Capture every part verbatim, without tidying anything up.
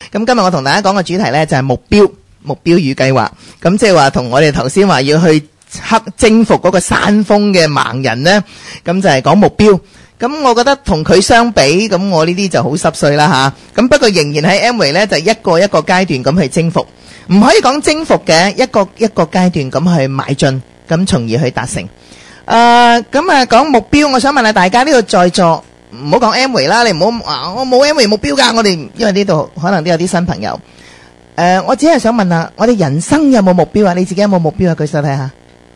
咁今日我同大家講嘅主題呢，就係目標，目標與計劃。咁即係話同我哋頭先話要去克征服嗰個山峰嘅盲人呢，咁就係講目標。咁我覺得同佢相比，咁我呢啲就好濕碎啦吓。咁不過仍然喺 Amway 呢，就一個一個階段咁去征服，唔可以講征服嘅，一個一個階段咁去邁進，咁從而去達成。誒、呃，咁啊講目標，我想問下大家呢度在座，唔好講 Amway 啦，你唔好話我冇 Amway 目標噶，我哋因為呢度可能都有啲新朋友。誒、呃，我只係想問下，我哋人生有冇目標啊？你自己有冇目標啊？舉手睇下，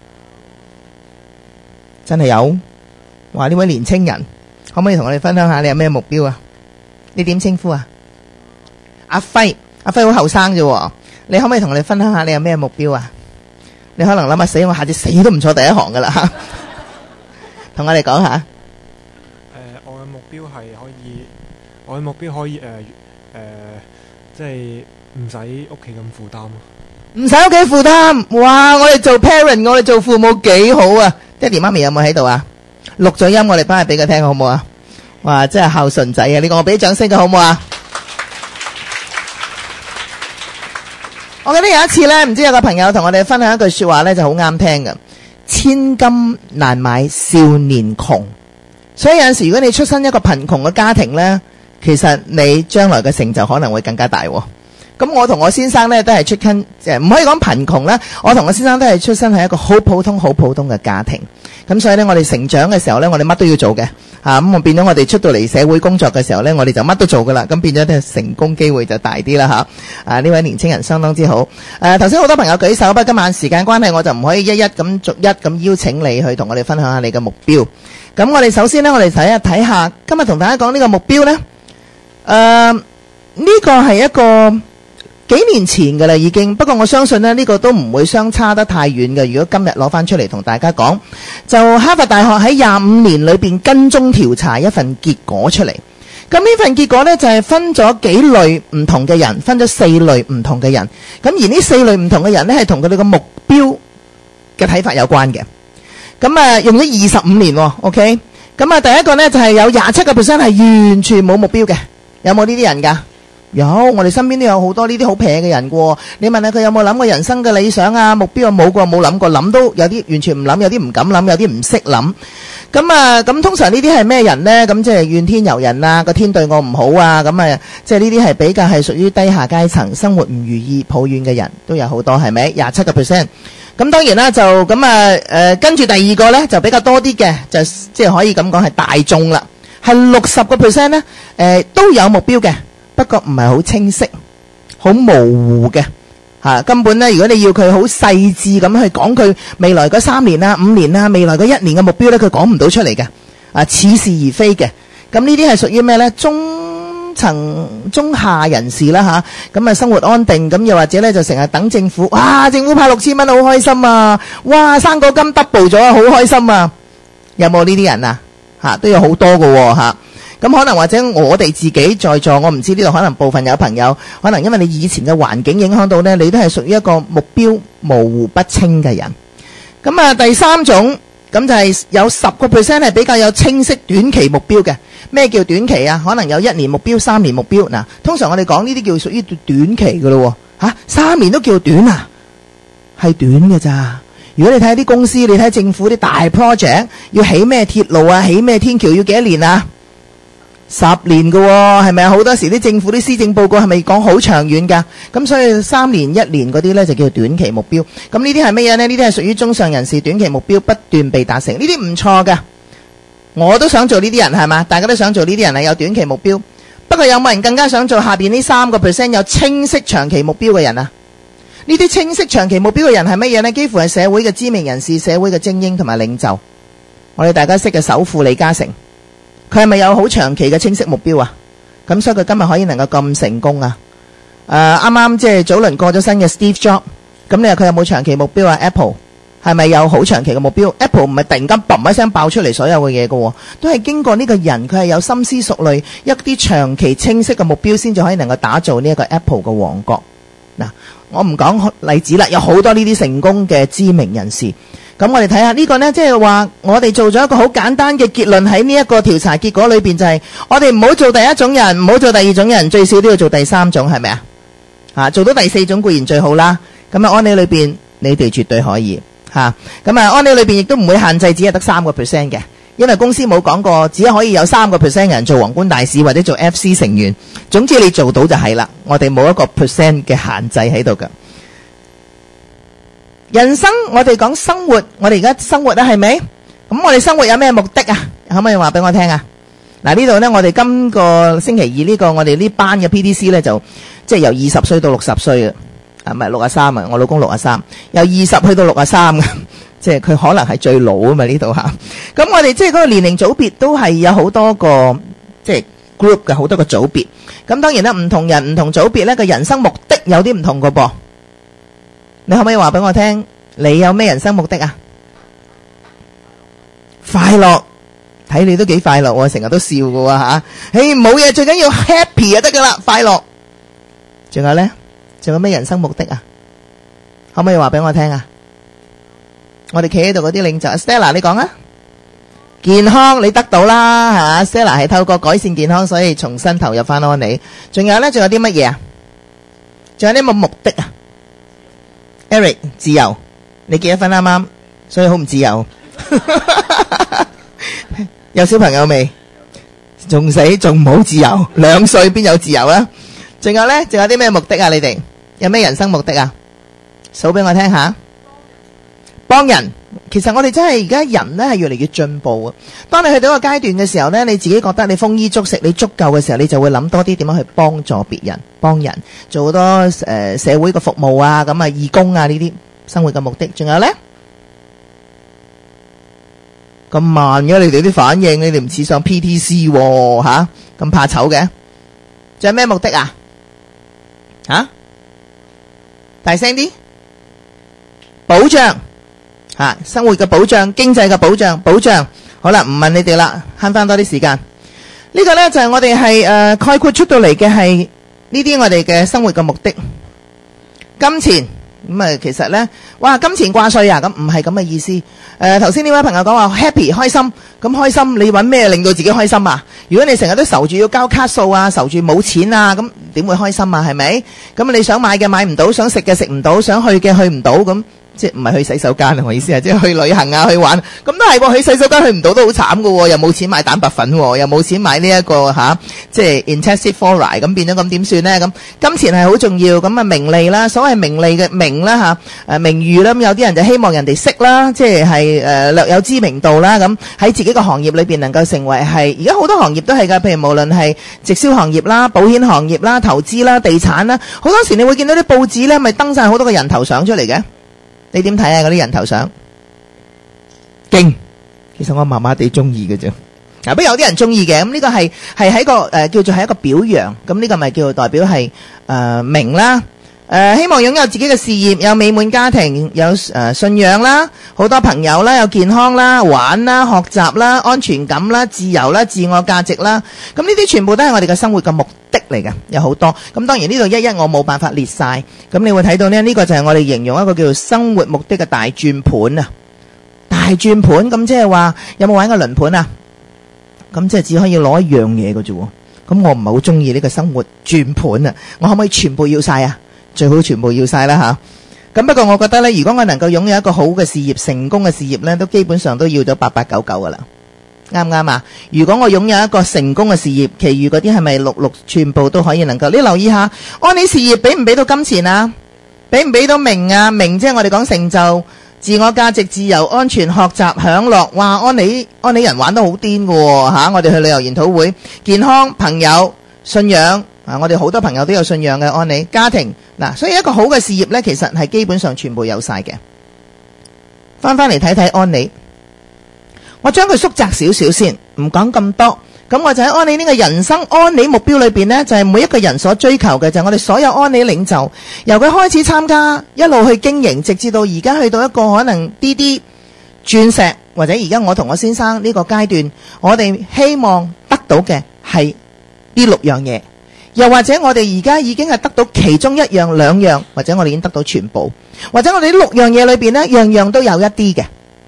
真係有。話呢位年青人可唔可以同我哋分享下你有咩目標啊？你點稱呼啊？阿輝，阿輝好後生啫，你可唔可以同我哋分享下你有咩目標啊？你可能諗下死，我下次死都唔坐第一行噶啦吓，同我哋講下。誒、 呃，我嘅目標係可以，我嘅目標可以誒誒、呃呃，即係唔使屋企咁負擔咯。 唔使屋企負擔，哇！我哋做 parent， 我哋做父母幾好啊！爹哋媽咪有冇喺度啊？錄咗音，我哋翻去俾佢聽好唔好啊？哇，真係孝順仔啊！呢個我俾掌聲佢好唔好啊？我記得有一次呢，唔知有個朋友同我哋分享一句說話呢，就好啱聽嘅。千金難買少年窮，所以有陣時如果你出身一個貧窮嘅家庭呢，其實你將來嘅成就可能會更加大。咁我同我先生呢，都係出身，誒唔可以講貧窮啦。我同我先生都係出身喺一個好普通、好普通嘅家庭。咁所以呢，我哋成長嘅時候呢，我哋乜都要做嘅嚇。咁我變咗我哋出到嚟社會工作嘅時候呢，我哋就乜都做噶啦。咁變咗呢，成功機會就大啲啦嚇。啊，呢位年青人相當之好。誒頭先好多朋友舉手，不過今晚時間關係，我就唔可以一一咁逐一咁邀請你去同我哋分享下你嘅目標。咁我哋首先呢，我哋睇一睇下今日同大家講呢個目標呢。誒、呃、呢、呢個係一個幾年前噶啦已經，不過我相信呢，呢個都唔會相差得太遠嘅。如果今日攞翻出嚟同大家講，就哈佛大學喺廿五年裏邊跟蹤調查一份結果出嚟。咁呢份結果呢，就係分咗幾類唔同嘅人，分咗四類唔同嘅人。咁而呢四類唔同嘅人呢，係同佢哋嘅目標嘅睇法有關嘅。咁啊用咗二十五年喎 ，OK。咁啊第一個呢，就係有廿七個 percent 係完全冇目標嘅，有冇呢啲人噶？有，我哋身邊都有好多呢啲好撇嘅人喎。你問下佢有冇諗過人生嘅理想啊、目標啊？冇過，冇諗過，諗都有啲完全唔諗，有啲唔敢諗，有啲唔識諗。咁啊，咁通常呢啲係咩人呢？咁即係怨天尤人啊，個天對我唔好啊，咁啊，即係呢啲係比較係屬於低下階層，生活唔如意、抱怨嘅人都有好多，係咪？廿七個 percent。咁當然啦，就咁啊，誒、呃，跟住第二個呢，就比較多啲嘅，就即係可以咁講係大眾啦，係六十個 percent 呢，誒、呃，都有目標嘅。不過唔係好清晰，好模糊嘅吓，根本咧，如果你要佢好細緻咁去講佢未來嗰三年啊、五年啊、未來嗰一年嘅目標咧，佢講唔到出嚟嘅，啊，似是而非嘅。咁呢啲係屬於咩咧？中層、中下人士啦吓，咁啊生活安定，咁又或者咧就成日等政府，哇，政府派六千蚊好開心啊，哇，生果金 double 咗啊，好開心啊，有冇呢啲人啊？吓，都有好多㗎吓。咁可能或者我哋自己在座，我唔知呢度可能部分有朋友，可能因為你以前嘅環境影響到呢，你都係屬於一個目標模糊不清嘅人。咁啊，第三種咁就係有十個 percent 係比較有清晰短期目標嘅。咩叫短期啊？可能有一年目標、三年目標。嗱，通常我哋講呢啲叫屬於短期㗎咯。吓，三年都叫短啊？係短嘅咋？如果你睇啲公司，你睇政府啲大 project， 要起咩鐵路啊，起咩天橋要幾多年啊？十年㗎喎，係咪啊？好多時啲政府啲施政報告係咪講好長遠㗎？咁所以三年一年嗰啲呢，就叫短期目標。咁呢啲係乜嘢呢？呢啲係屬於中上人士，短期目標不斷被達成，呢啲唔錯㗎。我都想做呢啲人，係嘛？大家都想做呢啲人係有短期目標。不過有冇人更加想做下邊呢三個 percent 有清晰長期目標嘅人啊？呢啲清晰長期目標嘅人係乜嘢呢？幾乎係社會嘅知名人士、社會嘅精英同埋領袖。我哋大家識嘅首富李嘉誠。佢係咪有好長期嘅清晰目標啊？咁所以佢今日可以能夠咁成功啊？誒，啱啱即係早輪過咗身嘅 Steve Jobs， 咁你話佢有冇長期目標啊？ Apple 係咪有好長期嘅目標？ Apple 唔係突然間嘣一聲爆出嚟所有嘅嘢嘅，都係經過呢個人佢係有深思熟慮一啲長期清晰嘅目標，先至可以能夠打造呢一個 Apple 嘅王國。嗱，我唔講例子啦，有好多呢啲成功嘅知名人士。 咁我哋睇下呢個呢，即係話我哋做咗一個好簡單嘅結論喺呢一個調查結果裏邊，就係我哋唔好做第一種人，唔好做第二種人，最少都要做第三種，係咪啊？啊，做到第四種固然最好啦。咁啊，安理裏邊你哋絕對可以吓。咁啊，安理裏邊亦都唔會限制，只係得三個 percent 嘅，因為公司冇講過只可以有三個 percent 人做皇冠大使或者做 F C 成員。總之你做到就係啦，我哋冇一個 percent 嘅限制喺度噶。人生我哋講生活，我哋而家生活啦，係咪？咁我哋生活有咩目的啊？可唔可以話俾我聽啊？嗱，呢度呢，我哋今個星期二呢個我哋呢班嘅 P D C 呢，就即係由二十歲到六十歲嘅，啊唔係六十三啊，我老公六十三，由二十去到六十三嘅，即係佢可能係最老啊嘛呢度吓。咁我哋即係嗰個年齡組別都係有好多個即係 group 嘅，好多個組別。咁當然啦，唔同人唔同組別呢個人生目的有啲唔同個噃。你可唔可以話俾我聽，你有咩人生目的啊？快樂，睇你都幾快樂喎，成日都笑㗎喎吓。誒，冇嘢，最緊要 happy 就得噶啦，快樂。仲有呢？仲有咩人生目的啊？可唔可以話俾我聽啊？我哋企喺度嗰啲領袖 Stella 你講啊。健康你得到啦吓 Stella 係透過改善健康，所以重新投入翻安理。仲有呢？仲有啲乜嘢啊？仲有啲乜目的啊？Eric 自由，你結咗婚啱啱，所以好唔自由。有小朋友未？仲死仲唔好自由？兩歲邊有自由啊？仲有呢？仲有啲咩目的啊？你哋有咩人生目的啊？數俾我聽下。幫人，其實我哋真係而家人呢係越嚟越進步啊！當你去到一個階段嘅時候呢，你自己覺得你豐衣足食，你足夠嘅時候，你就會諗多啲點樣去幫助別人，幫人做好多誒、呃、社會嘅服務啊，咁啊義工啊呢啲生活嘅目的。仲有呢？咁慢嘅你哋啲反應，你哋唔似上 P T C 喎吓，咁怕醜嘅。仲有咩目的啊？吓、啊，大聲啲，保障。啊，生活嘅保障，經濟嘅保障，保障好啦，唔問你哋啦，慳翻多啲時間。呢個呢，就係我哋係誒概括出到嚟嘅係呢啲我哋嘅生活嘅目的。金錢咁啊，其實呢，哇，金錢掛帥啊，咁唔係咁嘅意思。誒，頭先呢位朋友講話 happy 開心，咁開心你揾咩令到自己開心啊？如果你成日都愁住要交卡數啊，愁住冇錢啊，咁點會開心啊？係咪？咁你想買嘅買唔到，想食嘅食唔到，想去嘅去唔到咁。即係唔係去洗手間啊？我意思係即係去旅行啊，去玩咁都係喎。去洗手間去唔到都好慘噶喎，又冇錢買蛋白粉，又冇錢買呢、這、一個吓、啊，即係 intensive fluoride 咁變咗咁點算呢？咁金錢係好重要，咁啊名利啦，所謂名利嘅名啦吓，誒名譽啦，咁有啲人就希望人哋識啦，即係係誒略有知名度啦，咁喺自己個行業裏邊能夠成為係而家好多行業都係噶，譬如無論係直銷行業啦、保險行業啦、投資啦、地產啦，好多時你會見到啲報紙咧，咪登晒好多個人頭相出嚟嘅。你點睇啊？嗰啲人頭相勁，其實我麻麻地中意嘅啫。嗱，不過有啲人中意嘅，咁呢個係係喺個誒、呃、叫做係一個表揚，咁呢個咪叫做代表係誒、呃、名啦。誒、呃，希望擁有自己嘅事業，有美滿家庭，有誒、呃、信仰啦，好多朋友啦，有健康啦，玩啦，學習啦，安全感啦，自由啦，自我價值啦。咁呢啲全部都係我哋嘅生活嘅目的嚟嘅，有好多。咁當然呢度一一我冇辦法列晒，咁你會睇到呢，呢、這個就係我哋形容一個叫做生活目的嘅大轉盤啊！大轉盤咁即係話有冇玩過輪盤啊？咁即係只可以攞一樣嘢嘅啫。咁我唔係好中意呢個生活轉盤啊！我可唔可以全部要晒啊？最好全部要晒啦吓。咁不過我覺得呢，如果我能夠擁有一個好嘅事業、成功嘅事業呢，都基本上都要咗八八九九噶啦。啱唔啱啊？如果我擁有一個成功嘅事業，其餘嗰啲係咪陸陸全部都可以能夠？你留意下，安理事業俾唔俾到金錢啊？俾唔俾到名啊？名即係我哋講成就、自我價值、自由、安全、學習、享樂。哇！安理安理人玩得好癲㗎喎吓！我哋去旅遊研討會，健康、朋友、信仰啊！我哋好多朋友都有信仰嘅安理家庭嗱，所以一個好嘅事業呢，其實係基本上全部有晒嘅。翻翻嚟睇睇安理。我將佢縮窄少少先，唔講咁多。咁我就喺安理呢個人生安理目標裏邊呢，就係、是、每一個人所追求嘅，就係、是、我哋所有安理領袖，由佢開始參加，一路去經營，直至到而家去到一個可能啲啲鑽石，或者而家我同我先生呢個階段，我哋希望得到嘅係呢六樣嘢，又或者我哋而家已經係得到其中一樣、兩樣，或者我哋已經得到全部，或者我哋呢六樣嘢裏邊呢，樣樣都有一啲嘅。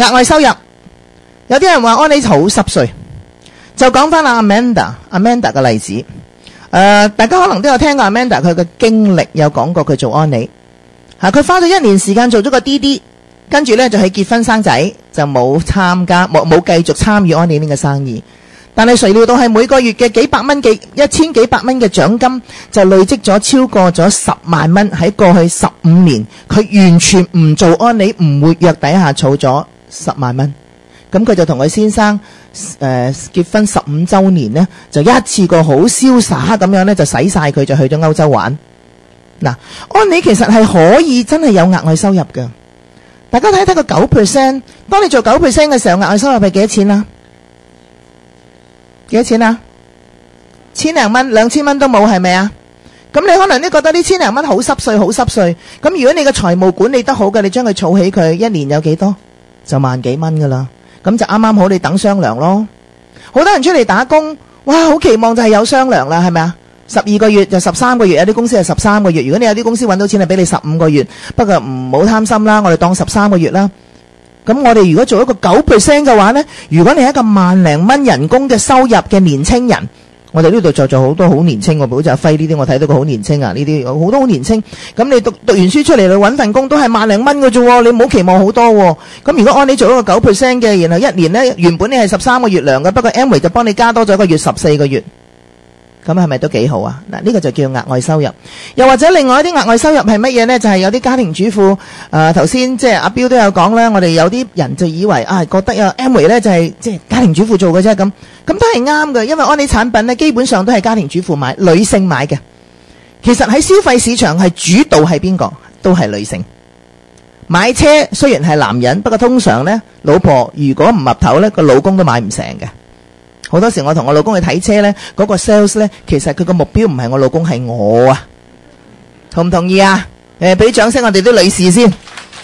額外收入，有啲人話安妮好濕碎，就講翻阿 Amanda Amanda 嘅例子。誒、呃，大家可能都有聽過 Amanda 佢嘅經歷，有講過佢做安妮嚇，佢花咗一年時間做咗個 D D， 跟住咧就去結婚生仔，就冇參加冇冇繼續參與安妮呢個生意。但係誰料到係每個月嘅幾百蚊嘅一千幾百蚊嘅獎金，就累積咗超過咗十萬蚊。喺過去十五年，佢完全唔做安妮唔活躍底下儲咗十萬蚊。咁佢就同佢先生誒、呃、結婚十五週年呢，就一次過好瀟灑咁樣呢，就使晒佢，就去咗歐洲玩。嗱，安妮其實係可以真係有額外收入㗎。大家睇睇個九 percent， 當你做九 percent 嘅時候，額外收入係幾多錢啊？幾多錢啊？千零蚊、兩千蚊都冇，係咪啊？咁你可能都覺得呢千零蚊好濕碎，好濕碎。咁如果你嘅財務管理得好嘅，你將佢儲起佢，一年有幾多？就萬幾蚊噶啦。咁就啱啱好，你等雙糧咯。好多人出嚟打工，哇，好期望就係有雙糧啦，係咪啊？十二個月就十三個月，有啲公司係十三個月。如果你有啲公司揾到錢係俾你十五個月，不過唔好貪心啦，我哋當十三個月啦。咁我哋如果做一個九 percent 嘅話呢，如果你係一個萬零蚊人工嘅收入嘅年青人，我哋呢度在座好多好年青，好似阿輝呢啲，我睇到佢好年青啊，呢啲好多好年青。咁你讀讀完書出嚟去揾份工都係萬零蚊嘅啫，你唔好期望好多。咁如果按你做一個九 percent 嘅，然後一年呢，原本你係十三個月糧嘅，不過 Amway 就幫你加多咗一個月十四個月。咁係咪都幾好啊？嗱，呢個就叫額外收入。又或者另外一啲額外收入係乜嘢呢？就係、是、有啲家庭主婦，誒頭先即係阿標都有講啦。我哋有啲人就以為啊，覺得有 Amway 呢就係即係家庭主婦做嘅啫，咁咁都係啱嘅。因為安妮產品呢基本上都係家庭主婦買，女性買嘅。其實喺消費市場係主導係邊個？都係女性。買車雖然係男人，不過通常呢，老婆如果唔岌頭呢，個老公都買唔成嘅。好多時我同我老公去睇車呢，嗰、嗰個 sales 呢，其實佢個目標唔係我老公，係我啊，同唔同意啊？誒，俾掌聲我哋啲女士先。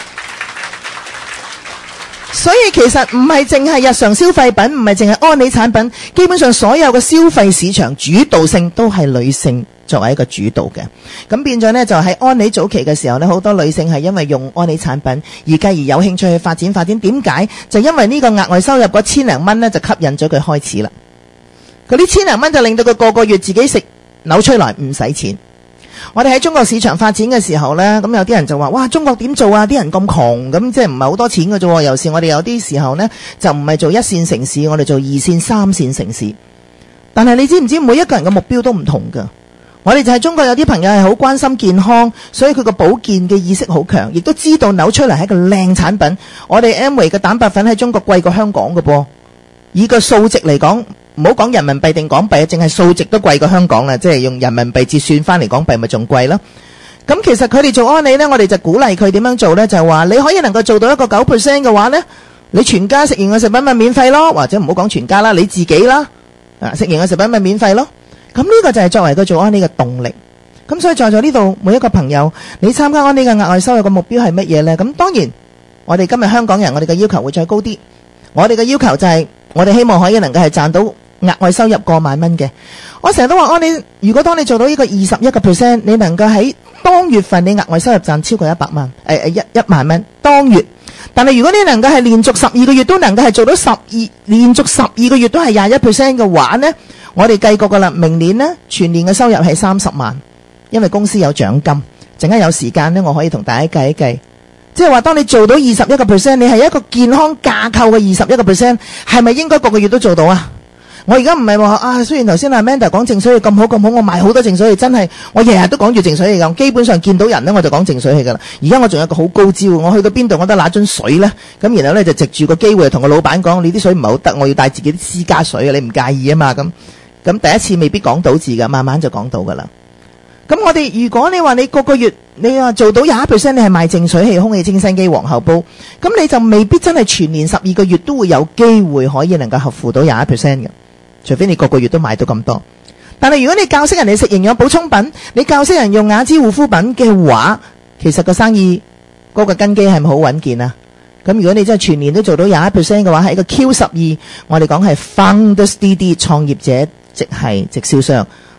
所以其實唔係淨係日常消費品，唔係淨係安妮產品，基本上所有嘅消費市場主導性都係女性作為一個主導嘅。咁變咗呢，就喺安妮早期嘅時候呢，好多女性係因為用安妮產品而繼而有興趣去發展發展。點解？就因為呢個額外收入嗰千零蚊呢，就吸引咗佢開始啦。嗰啲千零蚊就令到佢個個月自己食紐崔萊唔使錢。我哋喺中國市場發展嘅時候呢，咁有啲人就話：哇，中國點做啊？啲人咁窮，咁即係唔係好多錢嘅啫。尤其是我哋有啲時候呢，就唔係做一線城市，我哋做二線、三線城市。但係你知唔知每一個人嘅目標都唔同㗎？我哋就係中國有啲朋友係好關心健康，所以佢個保健嘅意識好強，亦都知道紐崔萊係一個靚產品。我哋 Amway 嘅蛋白粉喺中國貴過香港嘅噃，以個數值嚟講。唔好講人民幣定港幣啊，淨係數值都貴過香港啦，即係用人民幣折算翻嚟港幣咪仲貴咯。咁其實佢哋做安妮呢，我哋就鼓勵佢點樣做呢？就係話你可以能夠做到一個九 percent 嘅話呢，你全家食完嘅食品咪免費咯，或者唔好講全家啦，你自己啦，啊食完嘅食品咪免費咯。咁呢個就係作為佢做安妮嘅動力。咁所以在座呢度每一個朋友，你參加安妮嘅額外收入嘅目標係乜嘢呢？咁當然我哋今日香港人，我哋嘅要求會再高啲。我哋嘅要求就係、是、我哋希望可以能夠係賺到額外收入過萬蚊嘅。我成日都話安妮，如果當你做到呢個二十一個 percent， 你能夠喺當月份你額外收入賺超過一百萬，誒誒一一萬蚊當月。但係如果你能夠係連續十二個月都能夠係做到十二連續十二個月都係廿一 percent 嘅話呢，我哋計過噶啦，明年呢全年嘅收入係三十萬，因為公司有獎金。陣間有時間呢，我可以同大家計一計。即係話，當你做到二十一個 percent， 你係一個健康架構嘅二十一個 percent， 係咪應該個個月都做到啊？我而家唔係話啊，雖然頭先阿 Amanda 講淨水器咁好咁好，我買好多淨水器，真係我日日都講住淨水器㗎。基本上見到人呢，我就講淨水器㗎啦。而家我仲有一個好高招，我去到邊度我都拿樽水呢。咁然後呢，就藉住個機會同個老闆講：你啲水唔係好得，我要帶自己啲私家水啊！你唔介意啊嘛？咁咁第一次未必講到字㗎，慢慢就講到㗎啦。咁我哋如果你話你個個月你話做到廿一 percent， 你係賣淨水器、空氣清新機、皇后煲，咁你就未必真係全年十二個月都會有機會可以能夠合乎到廿一 percent 嘅，除非你個個月都買到咁多。但係如果你教識人哋食營養補充品，你教識人用雅姿護膚品嘅話，其實個生意嗰個根基係咪好穩健啊？咁如果你真係全年都做到廿一 percent 嘅話，係一個 Q 十二，我哋講係 Founders D D 創業者，即係直銷商。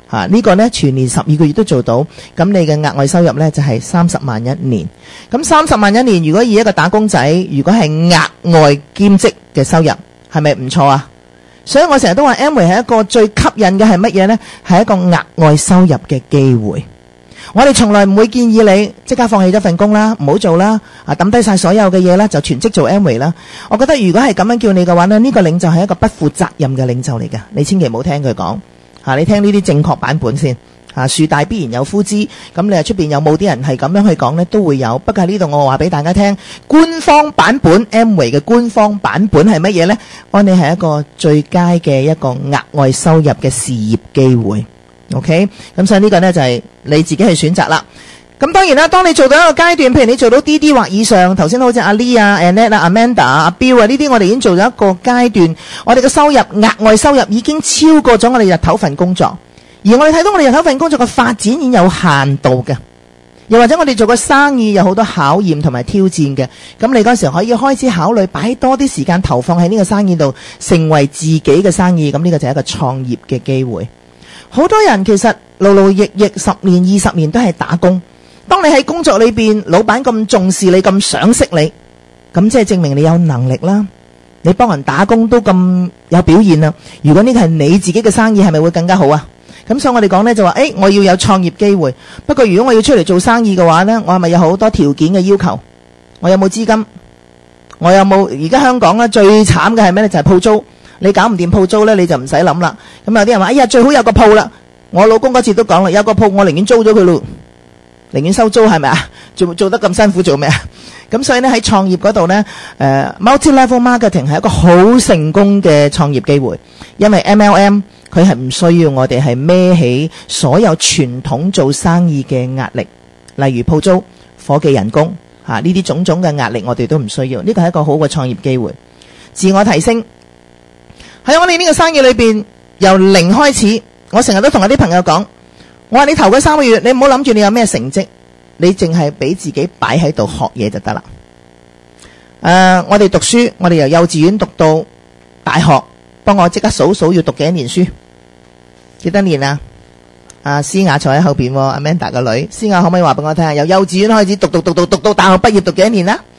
吓，呢個呢全年十二個月都做到，咁你嘅額外收入呢就係三十萬一年。咁三十萬一年，如果以一個打工仔，如果係額外兼職嘅收入，係咪唔錯啊？所以我成日都話 Amway 係一個最吸引嘅係乜嘢呢？係一個額外收入嘅機會。我哋從來唔會建議你即刻放棄咗份工啦，唔好做啦，啊抌低晒所有嘅嘢啦，就全職做 Amway 啦。我覺得如果係咁樣叫你嘅話呢，呢個領袖係一個不負責任嘅領袖嚟㗎。你千祈唔好聽佢講吓，你聽呢啲正確版本先吓。樹大必然有枯枝，咁你話出邊有冇啲人係咁樣去講呢？都會有。不過呢度我話俾大家聽，官方版本 Amway 嘅官方版本係乜嘢呢？安利係一個最佳嘅一個額外收入嘅事業機會。OK， 咁所以呢個呢就係你自己去選擇啦。咁當然啦，當你做到一個階段，譬如你做到 D D 或以上，頭先好似阿 Lee 啊、Annette 啊、Amanda 啊、阿 Bill 啊呢啲，我哋已經做咗一個階段，我哋嘅收入額外收入已經超過咗我哋日頭份工作，而我哋睇到我哋日頭份工作嘅發展已經有限度嘅，又或者我哋做個生意有好多考驗同埋挑戰嘅，咁你嗰時可以開始考慮擺多啲時間投放喺呢個生意度，成為自己嘅生意，咁呢個就係一個創業嘅機會。好多人其實勞勞役役十年二十年都係打工，當你喺工作裏邊，老闆咁重視你，咁賞識你，咁即係證明你有能力啦。你幫人打工都咁有表現啦，如果呢個係你自己嘅生意，係咪會更加好啊？咁所以我哋講呢就話，誒，我要有創業機會。不過如果我要出嚟做生意嘅話呢，我係咪有好多條件嘅要求？我有冇資金？我有冇？而家香港呢最慘嘅係咩呢？就係鋪租。你搞唔掂鋪租呢，你就唔使諗啦。咁有啲人話，哎呀，最好有個鋪啦。我老公嗰次都講啦，有個鋪我寧願租咗佢咯，寧願收租，係咪啊？做做得咁辛苦做咩啊？咁所以呢，喺創業嗰度呢，誒 multi-level marketing 係一個好成功嘅創業機會，因為 M L M 佢係唔需要我哋係孭起所有傳統做生意嘅壓力，例如鋪租、伙計人工嚇呢啲種種嘅壓力，我哋都唔需要。呢個係一個好嘅創業機會，自我提升。喺我哋呢個生意裏邊，由零開始，我成日都同我啲朋友講，我話你頭嗰三個月，你唔好諗住你有咩成績，你淨係俾自己擺喺度學嘢就得啦。誒、呃，我哋讀書，我哋由幼稚園讀到大學，幫我即刻數數要讀幾多年書，幾多年啊？阿思雅坐喺後邊，阿 Amanda 個女，思雅可唔可以話俾我聽下？由幼稚園開始讀讀讀讀讀到大學畢業讀幾多年啦？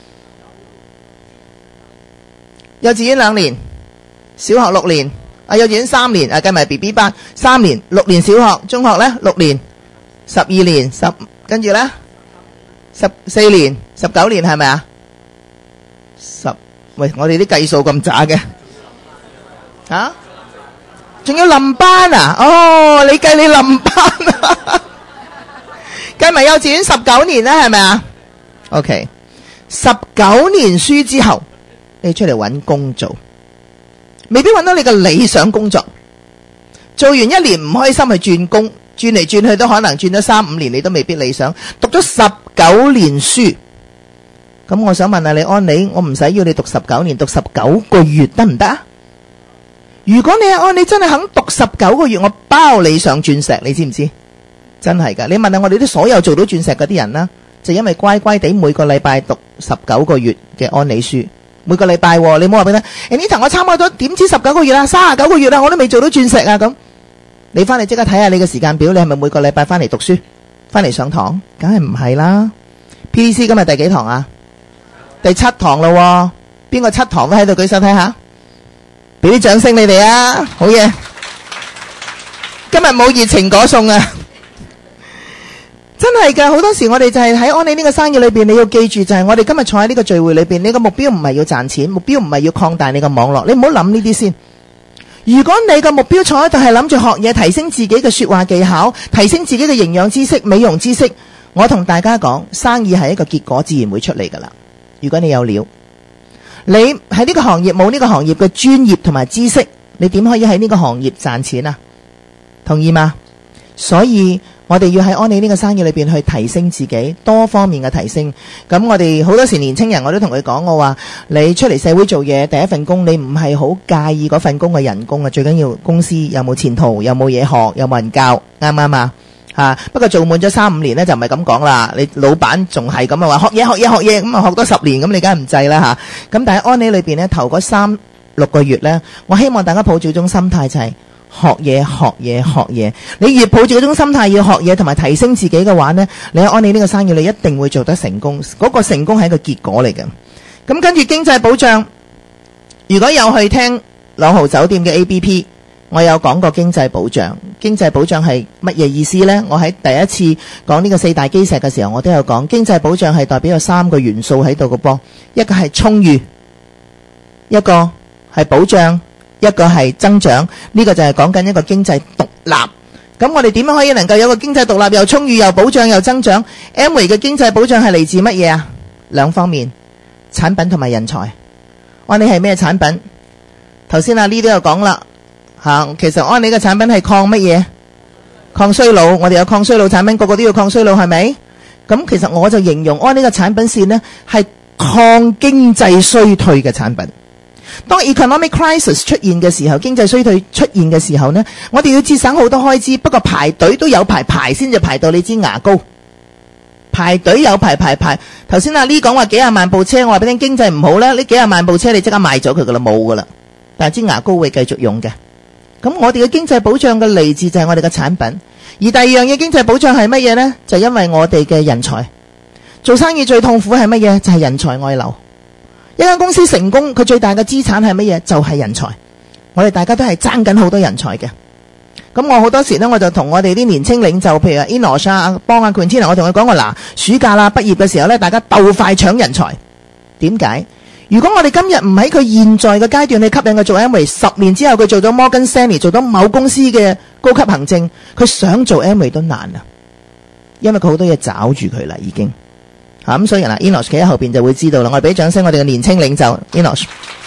幼稚園兩年。小學六年，啊幼稚園三年，啊計埋 B B 班三年，六年小學，中學咧六年，十二年，十跟住咧十四年，十九年係咪啊？十喂，我哋啲計數咁渣嘅，啊？仲要臨班啊？哦，你計你臨班啊？計埋幼稚園十九年啦，係咪啊 ？OK， 十九年書之後，你出嚟搵工做。未必揾到你嘅理想工作，做完一年唔開心去轉工，轉嚟轉去都可能轉咗三五年，你都未必理想。讀咗十九年書，咁我想問下你安妮，我唔使要你讀十九年，讀十九個月得唔得啊？如果你係安妮真係肯讀十九個月，我包你上鑽石，你知唔知？真係噶，你問下我哋啲所有做到鑽石嗰啲人啦，就因為乖乖地每個禮拜讀十九個月嘅安妮書。每個禮拜，你冇話俾佢聽，誒呢頭我參加咗，點知十九個月啦，三十九個月啦，我都未做到鑽石啊！咁你翻嚟即刻睇下你嘅時間表，你係咪每個禮拜翻嚟讀書，翻嚟上堂？梗係唔係啦。P D C 今日第幾堂啊？第七堂咯，邊個七堂都喺度舉手睇下，俾啲掌聲你哋啊！好嘢，今日冇熱情果送啊！真係㗎，好多時我哋就係喺安利呢個生意裏邊，你要記住就係我哋今日坐喺呢個聚會裏邊，你個目標唔係要賺錢，目標唔係要擴大你個網絡，你唔好諗呢啲先。如果你個目標坐喺度係諗住學嘢，提升自己嘅說話技巧，提升自己嘅營養知識、美容知識，我同大家講，生意係一個結果，自然會出嚟㗎啦。如果你有料，你喺呢個行業冇呢個行業嘅專業同埋知識，你點可以喺呢個行業賺錢啊？同意嗎？所以我哋要喺安利呢個生意裏邊去提升自己，多方面嘅提升。咁我哋好多時年青人，我都同佢講，我話你出嚟社會做嘢，第一份工你唔係好介意嗰份工嘅人工啊，最緊要公司有冇前途，有冇嘢學，有冇人教，啱唔啱啊？吓，不過做滿咗三五年呢，就唔係咁講啦。你老闆仲係咁啊，話學嘢學嘢學嘢，咁啊學多十年，咁你梗係唔制啦吓。咁但係安利裏邊呢，頭嗰三六個月呢，我希望大家抱住一種心態就係學嘢學嘢學嘢。你越抱住嗰種心態要學嘢同埋提升自己嘅話呢，你喺安利呢個生意你一定會做得成功。嗰個成功係一個結果嚟嘅。咁跟住經濟保障，如果有去聽朗豪酒店嘅 A B P， 我有講過經濟保障。經濟保障係乜嘢意思呢？我喺第一次講呢個四大基石嘅時候，我都有講經濟保障係代表有三個元素喺度嘅噃，一個係充裕，一個係保障，一個係增長。呢個就係講緊一個經濟獨立。咁我哋點樣可以能夠有個經濟獨立又充裕又保障又增長？ Amway 嘅經濟保障係嚟自乜嘢啊？兩方面，產品同埋人才。安利係咩產品？頭先阿呢都有講啦。吓，其實安利嘅產品係抗乜嘢？抗衰老。我哋有抗衰老產品，個個都要抗衰老，係咪？咁其實我就形容安利嘅產品線呢係抗經濟衰退嘅產品。當 economic crisis 出現嘅時候，經濟衰退出現嘅時候呢，我哋要節省好多開支，不過排隊都有排排先至排到你支牙膏。排隊有排排排。頭先阿呢講話幾廿萬部車，我話俾你聽經濟唔好呢，呢幾廿萬部車你即刻賣咗佢噶啦，冇噶啦。但係支牙膏會繼續用嘅。咁我哋嘅經濟保障嘅嚟自就係我哋嘅產品，而第二樣嘢經濟保障係乜嘢呢？就係因為我哋嘅人才。做生意最痛苦係乜嘢？就係人才外流。一間公司成功，佢最大嘅資產係乜嘢？就係人才。我哋大家都係爭緊好多人才嘅。咁我好多時呢，我就同我哋啲年青領袖，譬如阿 Enos 啊、幫阿 Quintina， 我同佢講過嗱，暑假啦，畢業嘅時候呢，大家鬥快搶人才。點解？如果我哋今日唔喺佢現在嘅階段去吸引佢做 Amway， 十年之後佢做咗 Morgan Stanley， 做到某公司嘅高級行政，佢想做 Amway 都難啊，因為佢好多嘢找住佢啦，已經吓咁、啊、所以嗱 Enos 企喺後邊就會知道啦。我哋俾掌聲，我哋嘅年青領袖 Enos。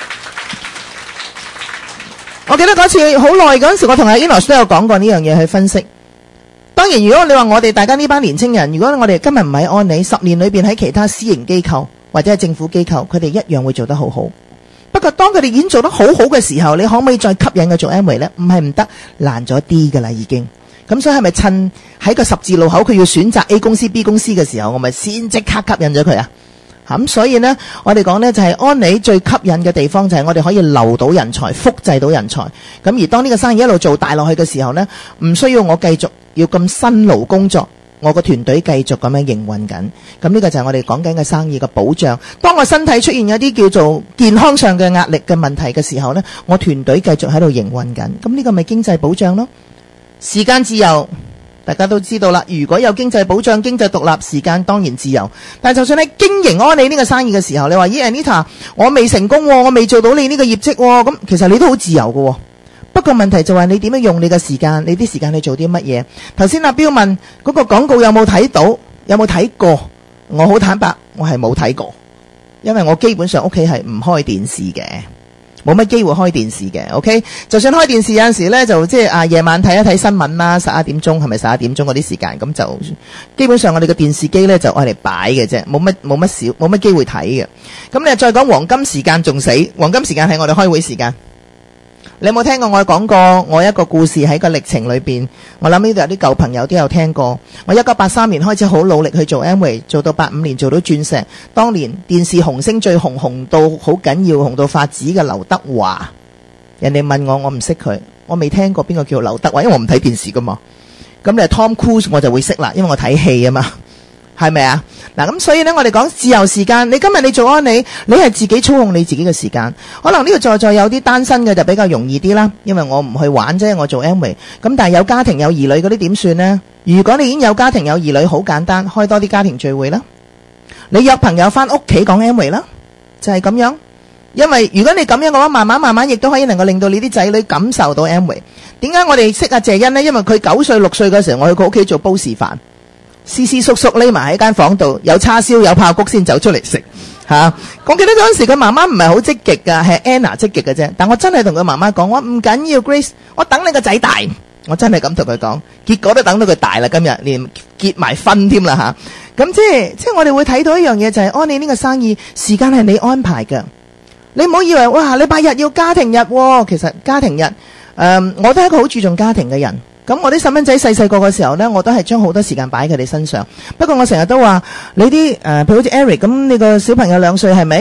我記得嗰次好耐嗰陣時，我同阿 Enos 都有講過呢樣嘢去分析。當然，如果你話我哋大家呢班年青人，如果我哋今日唔喺安利，十年裏邊喺其他私營機構或者係政府機構，佢哋一樣會做得好好。不過當佢哋已經做得好好嘅時候，你可唔可以再吸引佢做 Amway 呢？唔係唔得，難咗啲噶啦已經。咁所以係咪趁喺個十字路口佢要選擇 A 公司 B 公司嘅時候，我咪先即刻吸引咗佢啊？咁所以呢，我哋講呢就係安利最吸引嘅地方就係我哋可以留到人才，複製到人才。咁而當呢個生意一路做大落去嘅時候呢，唔需要我繼續要咁辛勞工作，我個團隊繼續咁樣營運緊。咁呢個就係我哋講緊嘅生意嘅保障。當我身體出現一啲叫做健康上嘅壓力嘅問題嘅時候呢，我團隊繼續喺度營運緊。咁呢個咪經濟保障咯。時間自由大家都知道啦，如果有經濟保障、經濟獨立，時間當然自由。但係就算喺經營安利呢個生意嘅時候，你話咦 Anita， 我未成功，我未做到你呢個業績，咁其實你都好自由嘅。不過問題就係你點樣用你嘅時間，你啲時間去做啲乜嘢？頭先阿彪問嗰個廣告有冇睇到，有冇睇過？我好坦白，我係冇睇過，因為我基本上屋企係唔開電視嘅。冇乜機會開電視嘅 ，OK？ 就算開電視有陣時咧，就即係啊夜晚睇一睇新聞啦，十一點鐘係咪十一點鐘嗰啲時間？咁就基本上我哋嘅電視機咧就愛嚟擺嘅啫，冇乜冇乜少冇乜機會睇嘅。咁你再講黃金時間仲死，黃金時間係我哋開會時間。你有冇聽過我講過我一個故事喺個歷程裏邊？我諗呢度有啲舊朋友都有聽過。我一九八三年開始好努力去做 Amway， 做到八五年做到鑽石。當年電視紅星最紅紅到好緊要，紅到發紫嘅劉德華。人哋問我，我唔識佢，我未聽過邊個叫劉德華，因為我唔睇電視噶嘛。咁你係 Tom Cruise 我就會識啦，因為我睇戲啊嘛。係咪啊？嗱，咁所以呢，我哋講自由時間。你今日你做安利，你係自己操控你自己嘅時間。可能呢個在座有啲單身嘅就比較容易啲啦，因為我唔去玩啫，我做 Amway。咁但係有家庭有兒女嗰啲點算呢？如果你已經有家庭有兒女，好簡單，開多啲家庭聚會啦。你約朋友翻屋企講 Amway 啦，就係咁樣。因為如果你咁樣嘅話，慢慢慢慢亦都可以能夠令到你啲仔女感受到 Amway。點解我哋識阿謝欣呢？因為佢九歲六歲嘅時候，我去佢屋企做煲示範。斯斯叔叔匿埋喺間房度，有叉燒有爆谷先走出嚟食吓。我記得嗰陣時佢媽媽唔係好積極噶，係 Anna 積極嘅啫。但我真係同佢媽媽講，我唔緊要 Grace， 我等你個仔大。我真係咁同佢講，結果都等到佢大啦，今日連結埋婚添啦吓。咁即係即係我哋會睇到一樣嘢，就係安利呢個生意時間係你安排嘅。你唔好以為哇禮拜日要家庭日，其實家庭日誒、呃，我都係一個好注重家庭嘅人。咁我啲細蚊仔細細個嘅時候呢，我都係將好多時間擺喺佢哋身上。不過我成日都話你啲誒，譬如好似 Eric 咁，你個小朋友兩歲係咪？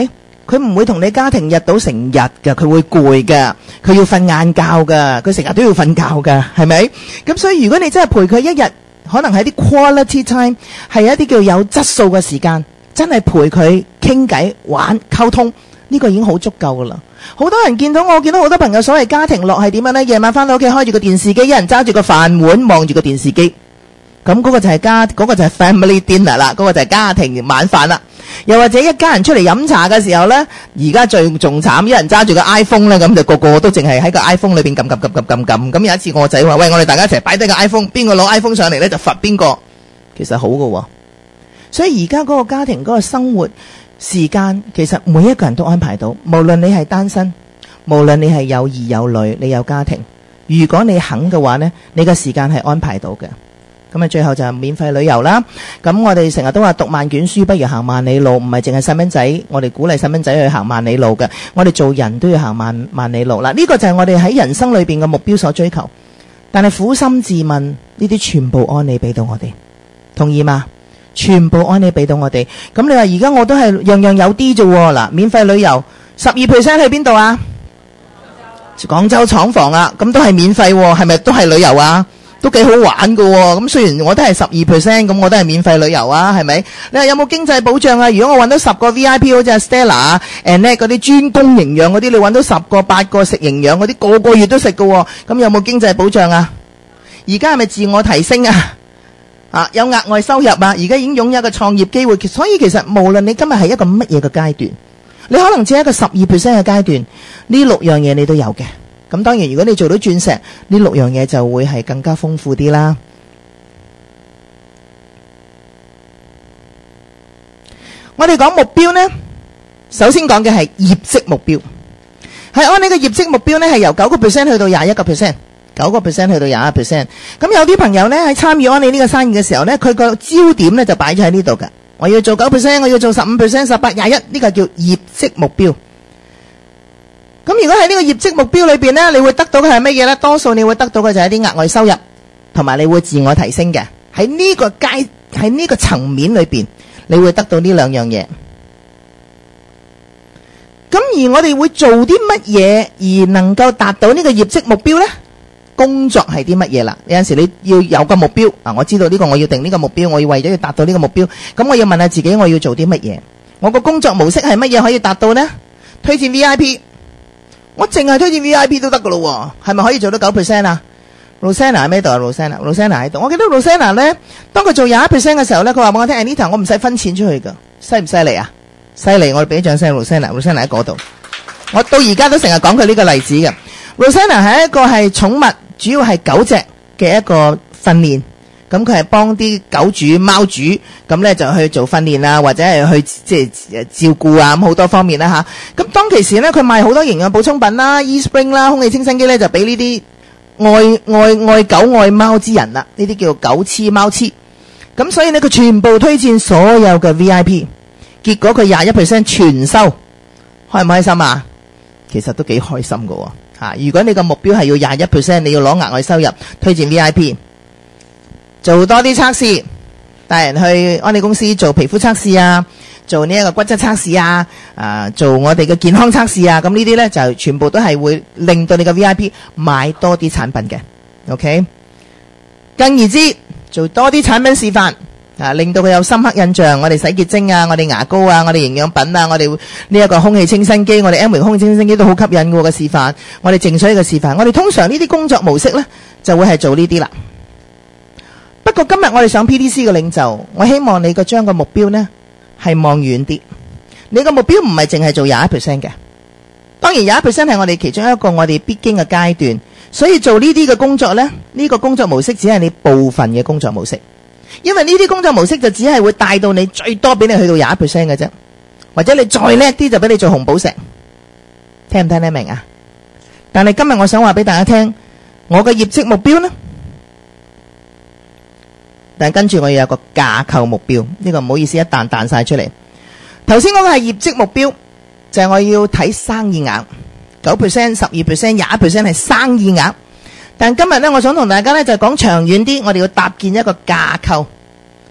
佢唔會同你家庭日到成日㗎，佢會攰㗎，佢要瞓晏覺㗎，佢成日都要瞓覺㗎，係咪？咁所以如果你真係陪佢一日，可能係啲 quality time， 係一啲叫有質素嘅時間，真係陪佢傾偈、玩、溝通，呢個已經好足夠㗎啦。好多人見到我，見到好多朋友所謂家庭樂係點樣呢？夜晚返到屋企開住個電視機，一人揸住個飯碗望住個電視機，咁嗰個就係家，嗰個就係 family dinner 啦，嗰個就係家庭晚飯啦。又或者一家人出嚟飲茶嘅時候呢，而家最仲慘，一人揸住個 iPhone 呢，咁就個個都淨係喺個 iPhone 裏邊撳撳撳撳撳撳。咁有一次我仔話：喂，我哋大家一齊擺低個 iPhone， 邊個攞 iPhone 上嚟呢就罰邊個。其實好㗎喎。所以而家嗰個家庭嗰個生活時間，其實每一個人都安排到，無論你係單身，無論你係有兒有女，你有家庭，如果你肯嘅話呢，你嘅時間係安排到嘅。咁啊，最後就係免費旅遊啦。咁我哋成日都話讀萬卷書不如行萬里路，唔係淨係細蚊仔，我哋鼓勵細蚊仔去行萬里路嘅。我哋做人都要行萬萬里路啦。呢個就係我哋喺人生裏邊嘅目標所追求。但係苦心自問，呢啲全部安利俾到我哋，同意嗎？全部安利俾到我哋。咁你話而家我都係樣樣有啲啫。嗱，免費旅遊十二 percent 去邊度啊？廣州廠房啊，咁都係免費，係咪都係旅遊啊？都幾好玩㗎喎。咁雖然我都係十二 percent， 咁我都係免費旅遊啊，係咪？你話有冇經濟保障啊？如果我揾到十個 V I P， 好似阿 Stella 啊、Annette 嗰啲專攻營養嗰啲，你揾到十個八個食營養嗰啲，個個月都食㗎喎。咁有冇經濟保障啊？而家係咪自我提升啊？啊，有額外收入啊！而家已經擁有一個創業機會，所以其實無論你今日係一個乜嘢嘅階段，你可能只係一個十二 percent 嘅階段，呢六樣嘢你都有嘅。咁當然，如果你做到鑽石，呢六樣嘢就會係更加豐富啲啦。我哋講目標呢，首先講嘅係業績目標，係按你嘅業績目標呢，係由九個 percent 去到廿一個 percent。九個 percent 去到廿一 percent， 咁有啲朋友呢喺參與安利呢個生意嘅時候呢，佢個焦點呢就擺咗喺呢度㗎。我要做九 percent， 我要做十五 percent、十八、廿一，呢個叫業績目標。咁如果喺呢個業績目標裏邊呢，你會得到嘅係乜嘢呢？多數你會得到嘅就係一啲額外收入，同埋你會自我提升嘅。喺呢個階喺呢個層面裏邊，你會得到呢兩樣嘢。咁而我哋會做啲乜嘢而能夠達到呢個業績目標呢？工作係啲乜嘢啦？有陣時你要有個目標啊，我知道呢個我要定呢個目標，我要為咗要達到呢個目標，咁我要問下自己我要做啲乜嘢？我個工作模式係乜嘢可以達到呢？推薦 V I P， 我淨係推薦 V I P 都得噶咯，係咪可以做到九 percent 啊？ Rosanna 喺咩度啊？ Rosanna Rosanna 喺度。我記得 Rosanna 咧，當佢做廿一 percent 嘅時候咧，佢話俾我聽 Anita， 我唔使分錢出去噶，犀唔犀利啊？犀利，我哋俾掌聲 Rosanna Rosanna 喺嗰度。我到而家都成日講佢呢個例子嘅。Rosanna 係一個係寵物，主要係狗隻嘅一個訓練，咁佢係幫啲狗主、貓主，咁咧就去做訓練啊，或者係去即係照顧啊，咁好多方面啦吓。咁當其時咧，佢賣好多營養補充品啦 ，eSpring 啦，空氣清新機咧就俾呢啲愛愛愛狗愛貓之人啦，呢啲叫狗痴貓痴。咁所以咧，佢全部推薦所有嘅 V I P， 結果佢廿一 percent 全收，開唔開心啊？其實都幾開心噶喎。啊、如果你個目標係要廿一 percent， 你要攞額外收入，推薦 V I P， 做多啲測試，帶人去安利公司做皮膚測試啊，做呢一個骨質測試啊，啊，做我哋嘅健康測試啊，咁呢啲呢，就全部都係會令到你嘅 V I P 買多啲產品嘅 ，OK？ 更而之，做多啲產品示範。啊，令到佢有深刻印象。我哋洗潔精啊，我哋牙膏啊，我哋營養品啊，我哋呢一個空氣清新機，我哋 M 空氣清新機都好吸引嘅個示範。我哋淨水嘅示範，我哋通常呢啲工作模式呢，就會係做呢啲啦。不過今日我哋上 P D C 嘅領袖，我希望你個將個目標呢係望遠啲。你個目標唔係淨係做廿一 percent 嘅，當然廿一 percent 係我哋其中一個我哋必經嘅階段。所以做呢啲嘅工作呢，呢個工作模式只係你部分嘅工作模式。因為呢啲工作模式就只係會帶到你最多俾你去到廿一 percent 嘅啫，或者你再叻啲就俾你做紅寶石，聽唔聽得明啊？但係今日我想話俾大家聽，我嘅業績目標呢，但係跟住我要有個架構目標，呢個唔好意思一彈彈晒出嚟。頭先嗰個係業績目標，就係我要睇生意額，九 percent、十二 percent、廿一 percent 係生意額。但今日咧，我想同大家咧就講長遠啲，我哋要搭建一個架構。乜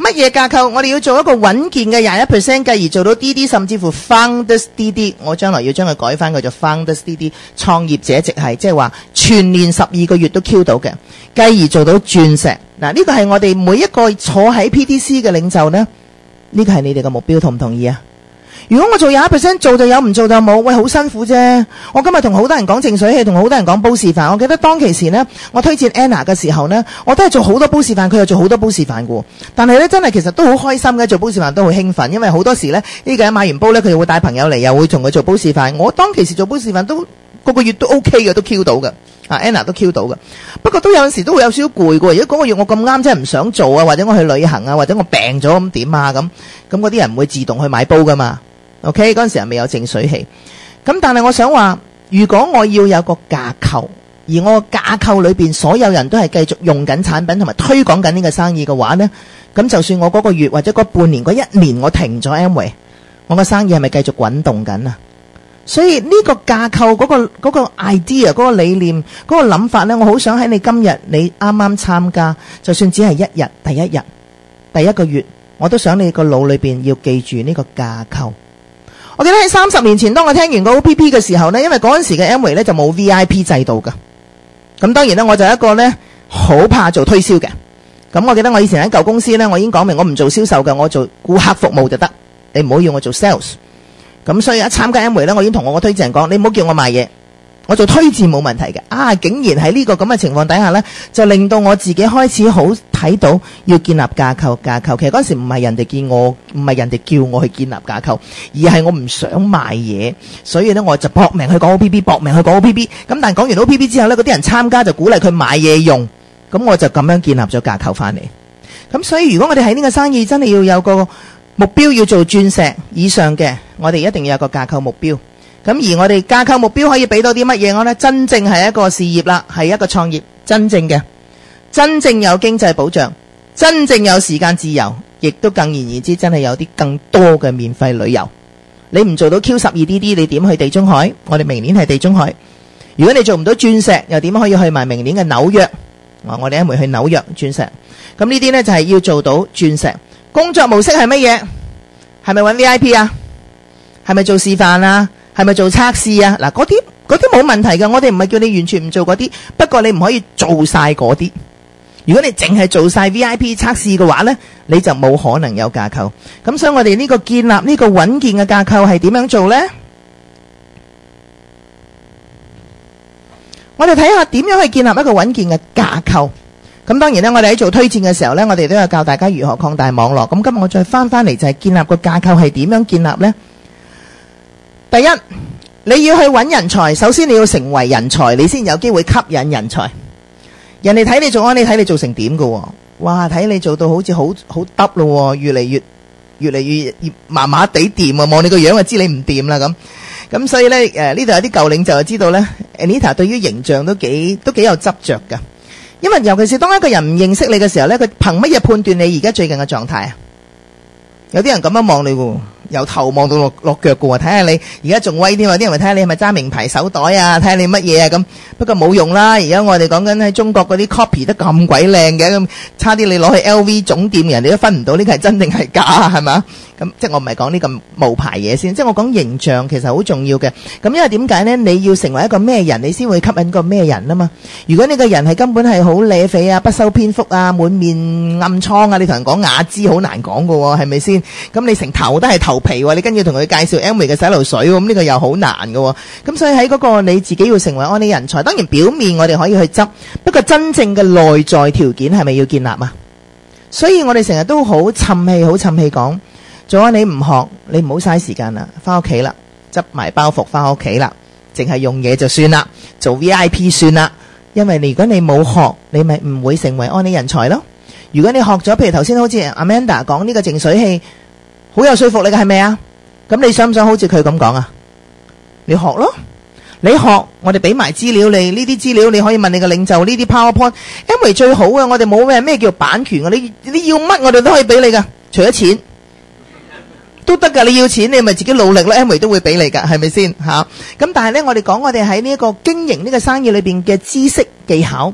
乜嘢架構？我哋要做一個穩健嘅廿一 percent， 繼而做到 D D， 甚至乎 Founders D D。我將來要將佢改翻佢做 Founders D D， 創業者直係，即係話全年十二個月都 Q 到嘅，繼而做到鑽石。嗱，呢個係我哋每一個坐喺 P T C 嘅領袖呢，呢個係你哋嘅目標，同唔同意啊？如果我做廿一 percent 做就有，唔做就冇，喂，好辛苦啫。我今日同好多人講淨水器，同好多人講煲示範。我記得當其時呢，我推薦 Anna 嘅時候呢，我都係做好多煲示範，佢又做好多煲示範嘅。但係呢，真係其實都好開心嘅，做煲示範都好興奮，因為好多時呢，呢個人買完煲呢，佢又會帶朋友嚟，又會同佢做煲示範。我當其時做煲示範都個個月都 OK 嘅，都 Q 到嘅。啊 Anna 都 Q 到嘅。不過都有陣時都會有少少攰嘅。如果嗰個月我咁啱真係唔想做啊，或者我去旅行啊，或者我病咗咁點啊咁，咁嗰啲人唔會自動去買煲噶嘛。OK， 嗰陣時係未有淨水器。咁但係我想話，如果我要有個架構，而我個架構裏邊所有人都係繼續用緊產品同埋推廣緊呢個生意嘅話呢，咁就算我嗰個月或者嗰半年嗰一年我停咗 Amway， 我個生意係咪繼續滾動緊啊？所以呢個架構嗰個嗰個 idea 嗰個理念嗰個諗法呢，我好想喺你今日你啱啱參加，就算只係一日第一日第一個月，我都想你個腦裏邊要記住呢個架構。我記得喺三十年前，當我聽完個 O P P 嘅時候呢，因為嗰陣時嘅 Amway 呢就冇 V I P 制度噶。咁當然呢，我就一個呢好怕做推銷嘅。咁我記得我以前喺舊公司呢，我已經講明我唔做銷售嘅，我做顧客服務就得。你唔好要我做 sales。咁所以一參加 Amway 呢，我已經同我個推薦人講，你唔好叫我賣嘢，我做推薦冇問題嘅。啊，竟然喺呢個咁嘅情況底下呢，就令到我自己開始好睇到要建立架構。架構其實嗰陣時唔係人哋叫我，唔係人哋叫我去建立架構，而係我唔想賣嘢，所以呢，我就搏命去講 O P P， 搏命去講 O P P。咁但係講完 O P P 之後呢，嗰啲人參加就鼓勵佢買嘢用，咁我就咁樣建立咗架構翻嚟。咁所以如果我哋喺呢個生意真係要有個目標，要做鑽石以上嘅，我哋一定要有個架構目標。咁而我哋架構目標可以俾到啲乜嘢我呢？真正係一個事業啦，係一個創業，真正嘅，真正有經濟保障，真正有時間自由，亦都更言而之，真係有啲更多嘅免費旅遊。你唔做到 Q 十二 D D， 你點去地中海？我哋明年係地中海。如果你做唔到鑽石，又點可以去埋明年嘅紐約？我哋一會去紐約鑽石。咁呢啲呢，就係要做到鑽石。工作模式係乜嘢？係咪揾 V I P 啊？係咪做示範啊？係咪做測試啊？嗱，嗰啲嗰啲冇問題嘅，我哋唔係叫你完全唔做嗰啲，不過你唔可以做晒嗰啲。如果你淨係做晒 V I P 測試嘅話呢，你就冇可能有架構。咁所以我哋呢個建立呢個穩健嘅架構係點樣做呢？我哋睇下點樣去建立一個穩健嘅架構。咁當然呢，我哋喺做推薦嘅時候呢，我哋都有教大家如何擴大網絡。咁今日我再翻翻嚟就係建立個架構係點樣建立呢？第一，你要去揾人才，首先你要成為人才，你先有機會吸引人才。人哋睇你做安，你睇你做成點㗎？哇，睇你做到好似好好得咯，越嚟越越嚟越越麻麻地掂啊！望你個樣就知你唔掂啦咁。咁所以呢，誒呢度有啲舊領袖就知道呢 Anita 對於形象都幾都幾有執着㗎。因為尤其是當一個人唔認識你嘅時候呢，佢憑乜嘢判斷你而家最近嘅狀態啊？有啲人咁樣望你喎，由頭望到落落腳嘅喎，睇下你而家仲威啲喎，啲人咪睇下你係咪揸名牌手袋啊，睇下你乜嘢啊咁。不過冇用啦，而家我哋講緊喺中國嗰啲 copy 得咁鬼靚嘅，咁差啲你攞去 L V 總店，人哋都分唔到呢個係真定係假，係嘛？咁即係我唔係講呢咁冒牌嘢先，即係我講形象其實好重要嘅。咁因為點解呢？你要成為一個咩人，你先會吸引個咩人啊嘛？如果你個人係根本係好瀨肥啊、不修邊幅啊、滿面暗瘡啊，你同人講雅姿好難講㗎喎，係咪先？咁你成頭都係頭皮喎，你跟住同佢介紹 Amway 嘅洗頭水，咁呢個又好難㗎喎。咁所以喺嗰個你自己要成為安利人才，當然表面我哋可以去執，不過真正嘅內在條件係咪要建立啊？所以我哋成日都好沉氣，好沉氣講。做安你唔學，你唔好嘥時間啦，翻屋企啦，執埋包袱翻屋企啦，淨係用嘢就算啦，做 V I P 算啦。因為你如果你冇學，你咪唔會成為安利人才咯。如果你學咗，譬如頭先好似 Amanda 講呢個淨水器，好有說服力嘅係咪啊？咁你想唔想好似佢咁講啊？你學咯，你學，我哋俾埋資料你，呢啲資料你可以問你嘅領袖，呢啲 PowerPoint，因為最好啊，我哋冇咩咩叫版權啊，你你要乜我哋都可以俾你噶，除咗錢。都得噶，你要錢你咪自己努力咯 Amway 都會俾你噶，係咪先吓？咁但係呢，我哋講我哋喺呢一個經營呢個生意裏邊嘅知識技巧，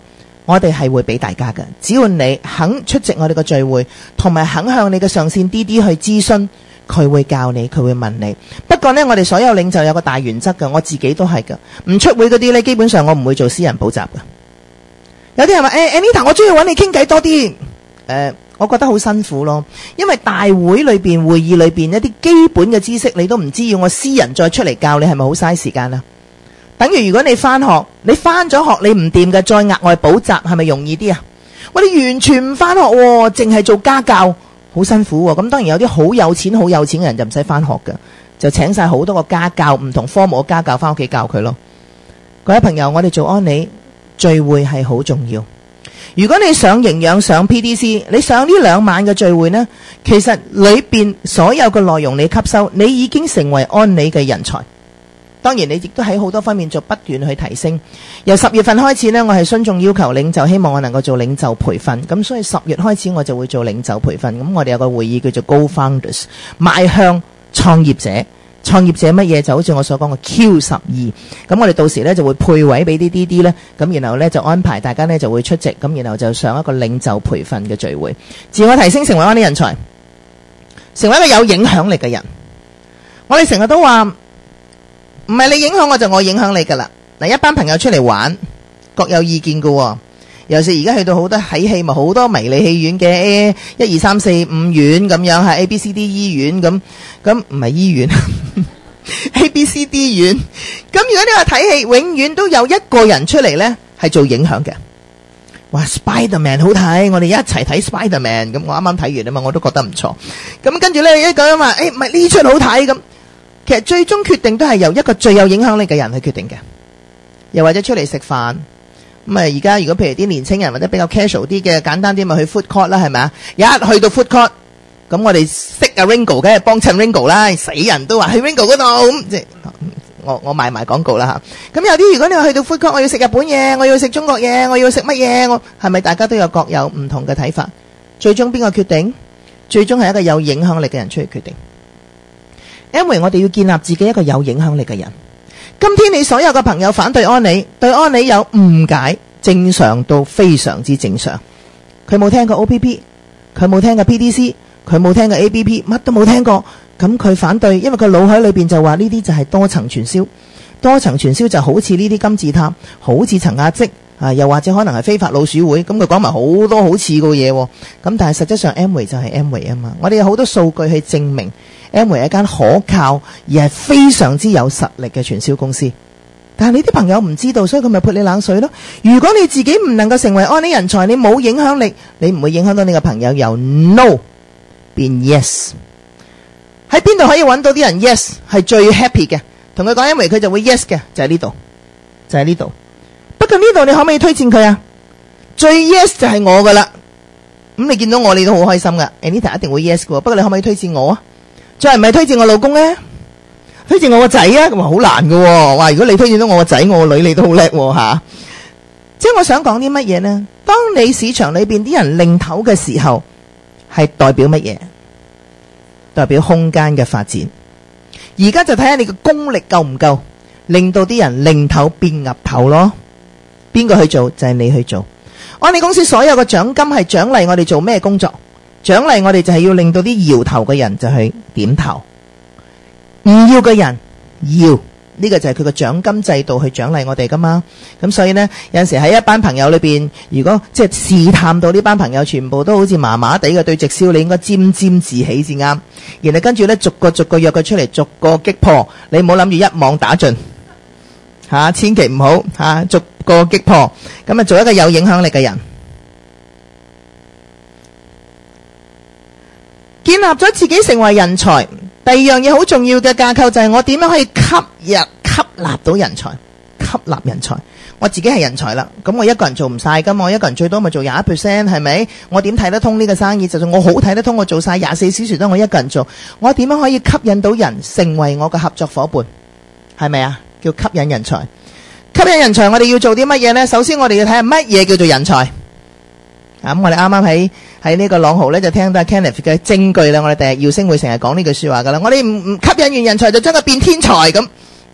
我哋係會俾大家嘅，只要你肯出席我哋嘅聚會，同埋肯向你嘅上線 D D 去諮詢，佢會教你，佢會問你。不過呢，我哋所有領袖有個大原則嘅，我自己都係嘅。唔出會嗰啲呢，基本上我唔會做私人補習嘅。有啲人話誒 Anita， 我中意揾你傾偈多啲。誒、呃，我覺得好辛苦咯，因為大會裏邊、會議裏邊一啲基本嘅知識你都唔知，要我私人再出嚟教你，係咪好嘥時間啊？等於如果你翻學，你翻咗學你唔掂嘅，再額外補習係咪容易啲啊？我哋完全唔翻學，淨係做家教，好辛苦。咁當然有啲好有錢、好有錢嘅人就唔使翻學嘅，就請晒好多個家教，唔同科目嘅家教翻屋企教佢咯。各位朋友，我哋做安利聚會係好重要。如果你上營養、上 P D C， 你上呢兩晚嘅聚會呢，其實裏邊所有嘅內容你吸收，你已經成為安利嘅人才。當然你亦都喺好多方面做不斷去提升。由十月份開始呢，我係順眾要求領袖，希望我能夠做領袖培訓。咁所以十月開始我就會做領袖培訓。咁我哋有個會議叫做 Go Founders， 邁向創業者。創業者乜嘢就好似我所講嘅 Q 十二。咁我哋到時呢就會配位俾啲 D D 呢，咁然後呢就安排大家呢就會出席，咁然後就上一個領袖培訓嘅聚會，自我提升，成為安利人才，成為一個有影響力嘅人。我哋成日都話，唔係你影響我就我影響你噶啦。嗱，一班朋友出嚟玩，各有意見噶喎。尤其是而家去到好多睇戲，咪好多迷你戲院嘅，一二三四五院咁樣，係 A B C D 醫院咁，咁唔係醫院A B C D 院。咁如果你話睇戲，永遠都有一個人出嚟呢係做影響嘅。哇 Spiderman 好睇，我哋一齊睇 Spiderman。咁我啱啱睇完啊嘛，我都覺得唔錯。咁跟住呢，一個人話，誒唔係呢出好睇咁。其實最終決定都係由一個最有影響力嘅人去決定嘅，又或者出嚟食飯咁啊！而家如果譬如啲年青人或者比較 casual 啲嘅，簡單啲咪去 food court 啦，係咪啊？一去到 food court，咁我哋識啊 Ringo， 梗係幫襯 Ringo 啦，死人都話去 Ringo 嗰度咁，即係我我賣埋廣告啦嚇。咁有啲如果你話去到 food court， 我要食日本嘢，我要食中國嘢，我要食乜嘢？我係咪大家都有各有唔同嘅睇法？最終邊個決定？最終係一個有影響力嘅人出嚟決定。因為我哋要建立自己一個有影響力嘅人。今天你所有嘅朋友反對安利，對安利有誤解，正常到非常之正常。佢冇聽過 O P P， 佢冇聽過 P D C， 佢冇聽過 A B P， 乜都冇聽過，咁佢反對，因為佢腦海裏邊就話呢啲就係多層傳銷，多層傳銷就好似呢啲金字塔，好似層壓積啊，又或者可能係非法老鼠會，咁佢講埋好多好似嘅嘢，咁但係實際上 Amway 就係 Amway 啊嘛，我哋有好多數據去證明。Amway 係一間可靠而係非常之有實力嘅傳銷公司，但係你啲朋友唔知道，所以佢咪潑你冷水咯。如果你自己唔能夠成為安利人才，你冇影響力，你唔會影響到你嘅朋友由 no 變 yes。喺邊度可以揾到啲人 yes 係最 happy 嘅？同佢講 Amway 佢就會 yes 嘅，就係呢度，就係呢度。不過呢度你可唔可以推薦佢啊？最 yes 就係我噶啦。咁你見到我你都好開心噶 ，Anita 一定會 yes 嘅。不過你可唔可以推薦我啊？再唔係推薦我老公咧，推薦我個仔啊，咁啊好難噶。哇！如果你推薦到我個仔，我個女你都好叻吓。即係我想講啲乜嘢呢？當你市場裏邊啲人擰頭嘅時候，係代表乜嘢？代表空間嘅發展。而家就睇下你嘅功力夠唔夠，令到啲人擰頭變岌頭咯。邊個去做就係你去做。我哋公司所有嘅獎金係獎勵我哋做咩工作？獎勵我哋就係要令到啲搖頭嘅人就去點頭，唔要嘅人要，呢、這個就係佢個獎金制度去獎勵我哋噶嘛。咁所以呢，有陣時喺一班朋友裏邊，如果即係試探到呢班朋友全部都好似麻麻地嘅對直銷，你應該沾沾自喜至啱。然後跟住呢，逐個逐個約佢出嚟，逐個擊破。你唔好諗住一網打盡，吓、啊、千祈唔好吓，逐個擊破。咁啊，做一個有影響力嘅人。建立咗自己成為人才，第二樣嘢好重要嘅架構就係我點樣可以吸入吸納到人才，吸納人才。我自己係人才啦，咁我一個人做唔晒噶嘛，我一個人最多咪做廿一 percent 係咪？我點睇得通呢個生意？就算我好睇得通，我做晒廿四小時都我一個人做，我點樣可以吸引到人成為我嘅合作伙伴？係咪啊？叫吸引人才。吸引人才，我哋要做啲乜嘢呢？首先我哋要睇下乜嘢叫做人才。咁、嗯、我哋啱啱喺喺呢個朗豪咧就聽到 Kenneth 嘅證據啦。我哋第日耀星會成日講呢句說話噶啦。我哋唔唔吸引完人才就將佢變天才咁，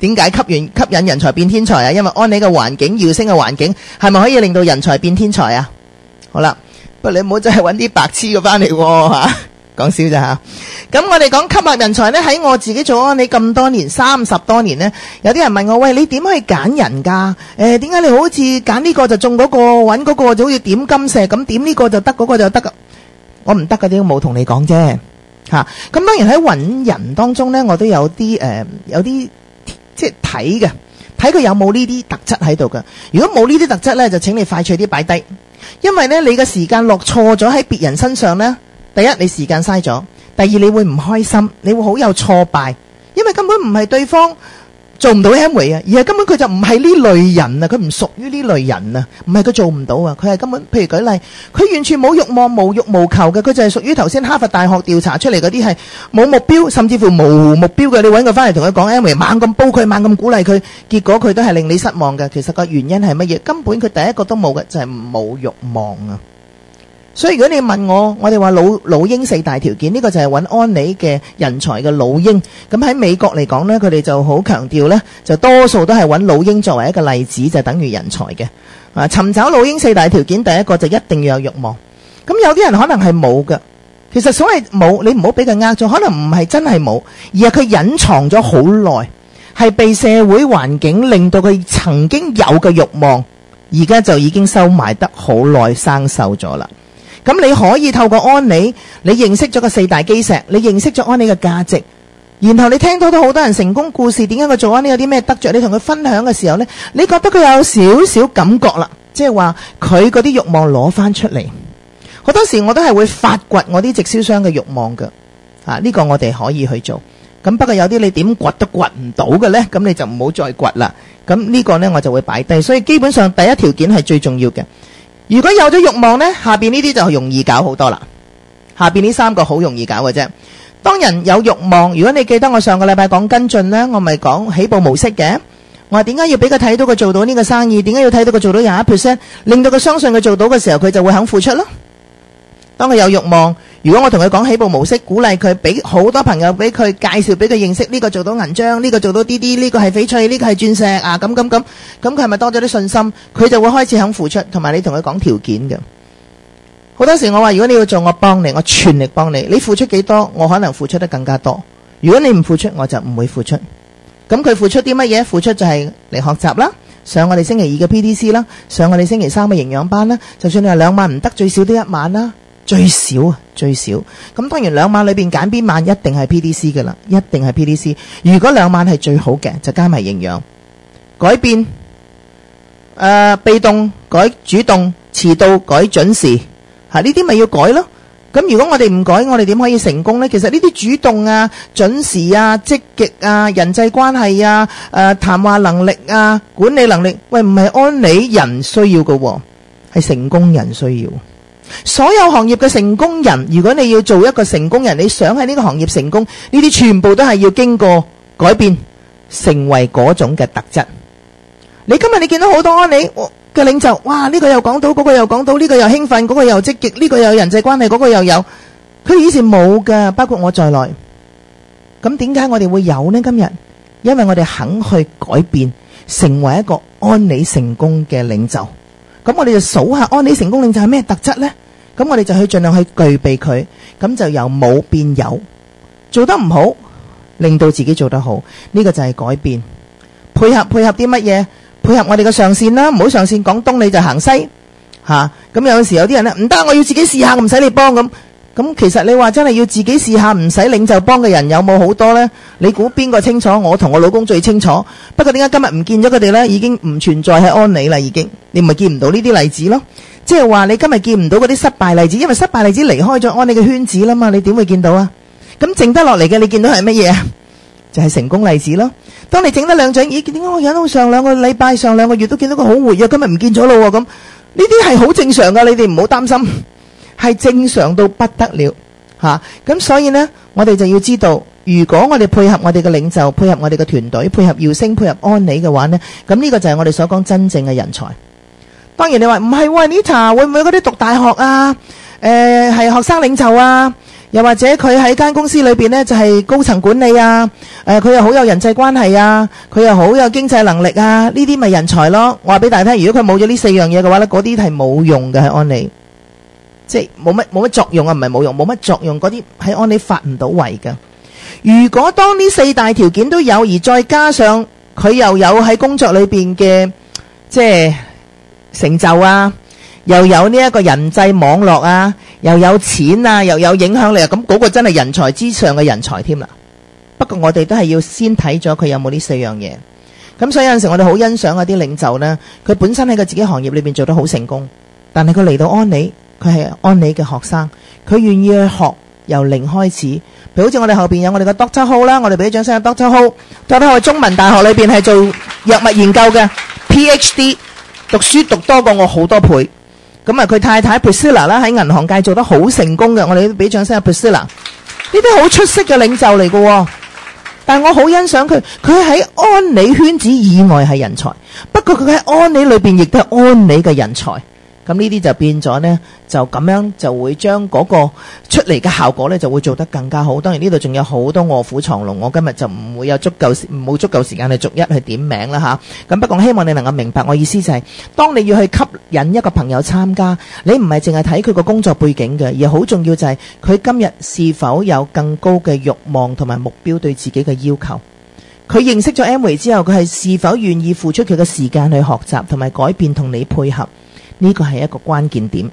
點解吸引吸引人才變天才啊？因為安理嘅環境、耀星嘅環境係咪可以令到人才變天才啊？好啦，不過你唔好真係揾啲白痴嘅翻嚟吓，講笑咋吓。咁我哋講吸納人才呢，喺我自己做安理咁多年，三十多年呢，有啲人問我，喂，你點可以揀人噶？誒，點解你好似揀呢個就中嗰個，揾嗰個就好似點金石咁，點呢個就得，嗰個就得噶？我唔得嗰啲冇同你講啫。吓，咁當然喺揾人當中呢，我都有啲誒、呃，有啲即係睇嘅，睇佢有冇呢啲特質喺度嘅。如果冇呢啲特質呢，就請你快脆啲擺低，因為呢，你嘅時間落錯咗喺別人身上呢，第一你時間嘥咗，第二你會唔開心，你會好有挫敗，因為根本唔係對方做唔到 Amway 啊，而係根本佢就唔係呢類人啊，佢唔屬於呢類人啊，唔係佢做唔到啊，佢係根本，譬如舉例，佢完全冇慾望、無欲無求嘅，佢就係屬於頭先哈佛大學調查出嚟嗰啲係冇目標，甚至乎無目標嘅。你揾佢翻嚟同佢講 Amway， 猛咁煲佢，猛咁鼓勵佢，結果佢都係令你失望嘅。其實個原因係乜嘢？根本佢第一個都冇嘅，就係冇慾望啊。所以如果你問我，我哋話老老鷹四大條件，呢個就係揾安理嘅人才嘅老鷹。咁喺美國嚟講呢，佢哋就好強調呢，就多數都係揾老鷹作為一個例子，就等於人才嘅。啊，尋找老鷹四大條件，第一個就一定要有慾望。咁有啲人可能係冇嘅，其實所謂冇，你唔好俾佢呃咗，可能唔係真係冇，而係佢隱藏咗好耐，係被社會環境令到佢曾經有嘅慾望，而家就已經收埋得好耐，生鏽咗啦。咁你可以透過安理，你認識咗個四大基石，你認識咗安理嘅價值，然後你聽到都好多人成功故事，點解佢做安理有啲咩得着，你同佢分享嘅時候呢，你覺得佢有少少感覺啦，即係話佢嗰啲慾望攞翻出嚟。好多時我都係會發掘我啲直銷商嘅慾望嘅，啊呢個我哋可以去做。咁不過有啲你點掘都掘唔到嘅呢，咁你就唔好再掘啦。咁呢個呢，我就會擺低。所以基本上第一條件係最重要嘅。如果有咗慾望呢，下邊呢啲就容易搞好多啦。下邊呢三個好容易搞嘅啫。當人有慾望，如果你記得我上個禮拜講跟進呢，我咪講起步模式嘅。我話點解要俾佢睇到佢做到呢個生意？點解要睇到佢做到廿一 percent？ 令到佢相信佢做到嘅時候，佢就會肯付出咯。當佢有慾望，如果我同佢講起步模式，鼓勵佢，俾好多朋友俾佢介紹，俾佢認識呢個做到銀章，呢個做到滴滴，呢個係翡翠，呢個係鑽石啊，咁咁咁，咁佢係咪多咗啲信心？佢就會開始肯付出，同埋你同佢講條件嘅。好多時我話如果你要做，我幫你，我全力幫你，你付出幾多，我可能付出得更加多。如果你唔付出，我就唔會付出。咁佢付出啲乜嘢？付出就係嚟學習啦，上我哋星期二嘅 P D C 啦，上我哋星期三嘅營養班啦。就算你話兩晚唔得，最少都一晚啦。最少啊，最少。咁當然兩晚裏邊揀邊晚一定係 P D C 㗎啦，一定係 P D C。如果兩晚係最好嘅，就加埋營養。改變，誒、呃，被動改主動，遲到改準時，吓呢啲咪要改咯。咁如果我哋唔改，我哋點可以成功呢？其實呢啲主動啊、準時啊、積極啊、人際關係啊、誒、呃、談話能力啊、管理能力，喂唔係安理人需要嘅，係成功人需要。所有行業嘅成功人，如果你要做一個成功人，你想喺呢個行業成功，呢啲全部都係要經過改變，成為嗰種嘅特質。你今日你見到好多安理嘅領袖，哇！呢個又講到，嗰個又講到，呢個又興奮，嗰個又積極，呢個又有人際關係，嗰個又有，佢以前冇噶，包括我在內。咁點解我哋會有呢？今日因為我哋肯去改變，成為一個安理成功嘅領袖。咁我哋就數下安理成功領袖係咩特質呢？咁我哋就去盡量去具備佢，咁就由冇變有，做得唔好，令到自己做得好，呢個就係改變。配合配合啲乜嘢？配合我哋嘅上線啦，唔好上線講東你就行西吓。咁有陣時有啲人咧唔得，我要自己試下，唔使你幫咁。咁其實你話真係要自己試下，唔使領袖幫嘅人有冇好多呢？你估邊個清楚？我同我老公最清楚。不過點解今日唔見咗佢哋呢？已經唔存在喺安理啦，已經。你咪見唔到呢啲例子咯？即係話你今日見唔到嗰啲失敗例子，因為失敗例子離開咗安理嘅圈子啦嘛，你點會見到啊？咁剩得落嚟嘅，你見到係乜嘢啊？就係成功例子咯。當你整得兩掌，咦？點解我忍到上兩個禮拜、上兩個月都見到佢好活躍，今日唔見咗咯？咁呢啲係好正常噶，你哋唔好擔心。係正常到不得了吓，咁、啊、所以呢，我哋就要知道，如果我哋配合我哋嘅領袖，配合我哋嘅團隊，配合耀星，配合安理嘅話呢，咁呢個就係我哋所講真正嘅人才。當然你話唔係喎 Anita 會唔會嗰啲讀大學啊？誒、呃、係學生領袖啊？ 又或者佢喺間公司裏邊呢，就係高層管理啊，誒佢又好有人際關係啊，佢又好有經濟能力啊，呢啲咪人才咯。我話俾大家聽，如果佢冇咗呢四樣嘢嘅話呢，嗰啲係冇用嘅喺安利，即係冇乜冇乜作用啊，唔係冇用，冇乜作用，嗰啲喺安利發唔到圍嘅。如果當呢四大條件都有，而再加上佢又有喺工作裏邊嘅即係成就啊，又有呢一個人際網絡啊，又有錢啊，又有影響力啊，咁嗰個真係人才之上嘅人才添啦。不過我哋都係要先睇咗佢有冇呢四樣嘢。咁所以有陣時我哋好欣賞嗰啲領袖呢，佢本身喺佢自己行業裏邊做得好成功，但係佢嚟到安利，佢係安利嘅學生，佢願意去學由零開始。譬如好似我哋後邊有我哋嘅 Doctor Ho 啦，我哋俾啲掌聲 Doctor Ho。Doctor Ho 係中文大學裏邊係做藥物研究嘅 PhD， 讀書讀多過我好多倍。咁啊，佢太太 Priscilla 啦，喺銀行界做得好成功嘅，我哋都俾掌聲 Priscilla。呢啲好出色嘅領袖嚟嘅，但係我好欣賞佢，佢喺安利圈子以外係人才，不過佢喺安利裏邊亦都係安利嘅人才。咁呢啲就變咗呢，就咁樣就會將嗰個出嚟嘅效果呢就會做得更加好。當然呢度仲有好多臥虎藏龍，我今日就唔會有足夠冇足夠時間去逐一去點名啦吓。咁不過我希望你能夠明白我意思就係、是，當你要去吸引一個朋友參加，你唔係淨係睇佢個工作背景嘅，而好重要就係佢今日是否有更高嘅慾望同埋目標對自己嘅要求。佢認識咗 Amway 之後，佢係是否願意付出佢嘅時間去學習同埋改變同你配合？呢個係一個關鍵點。誒、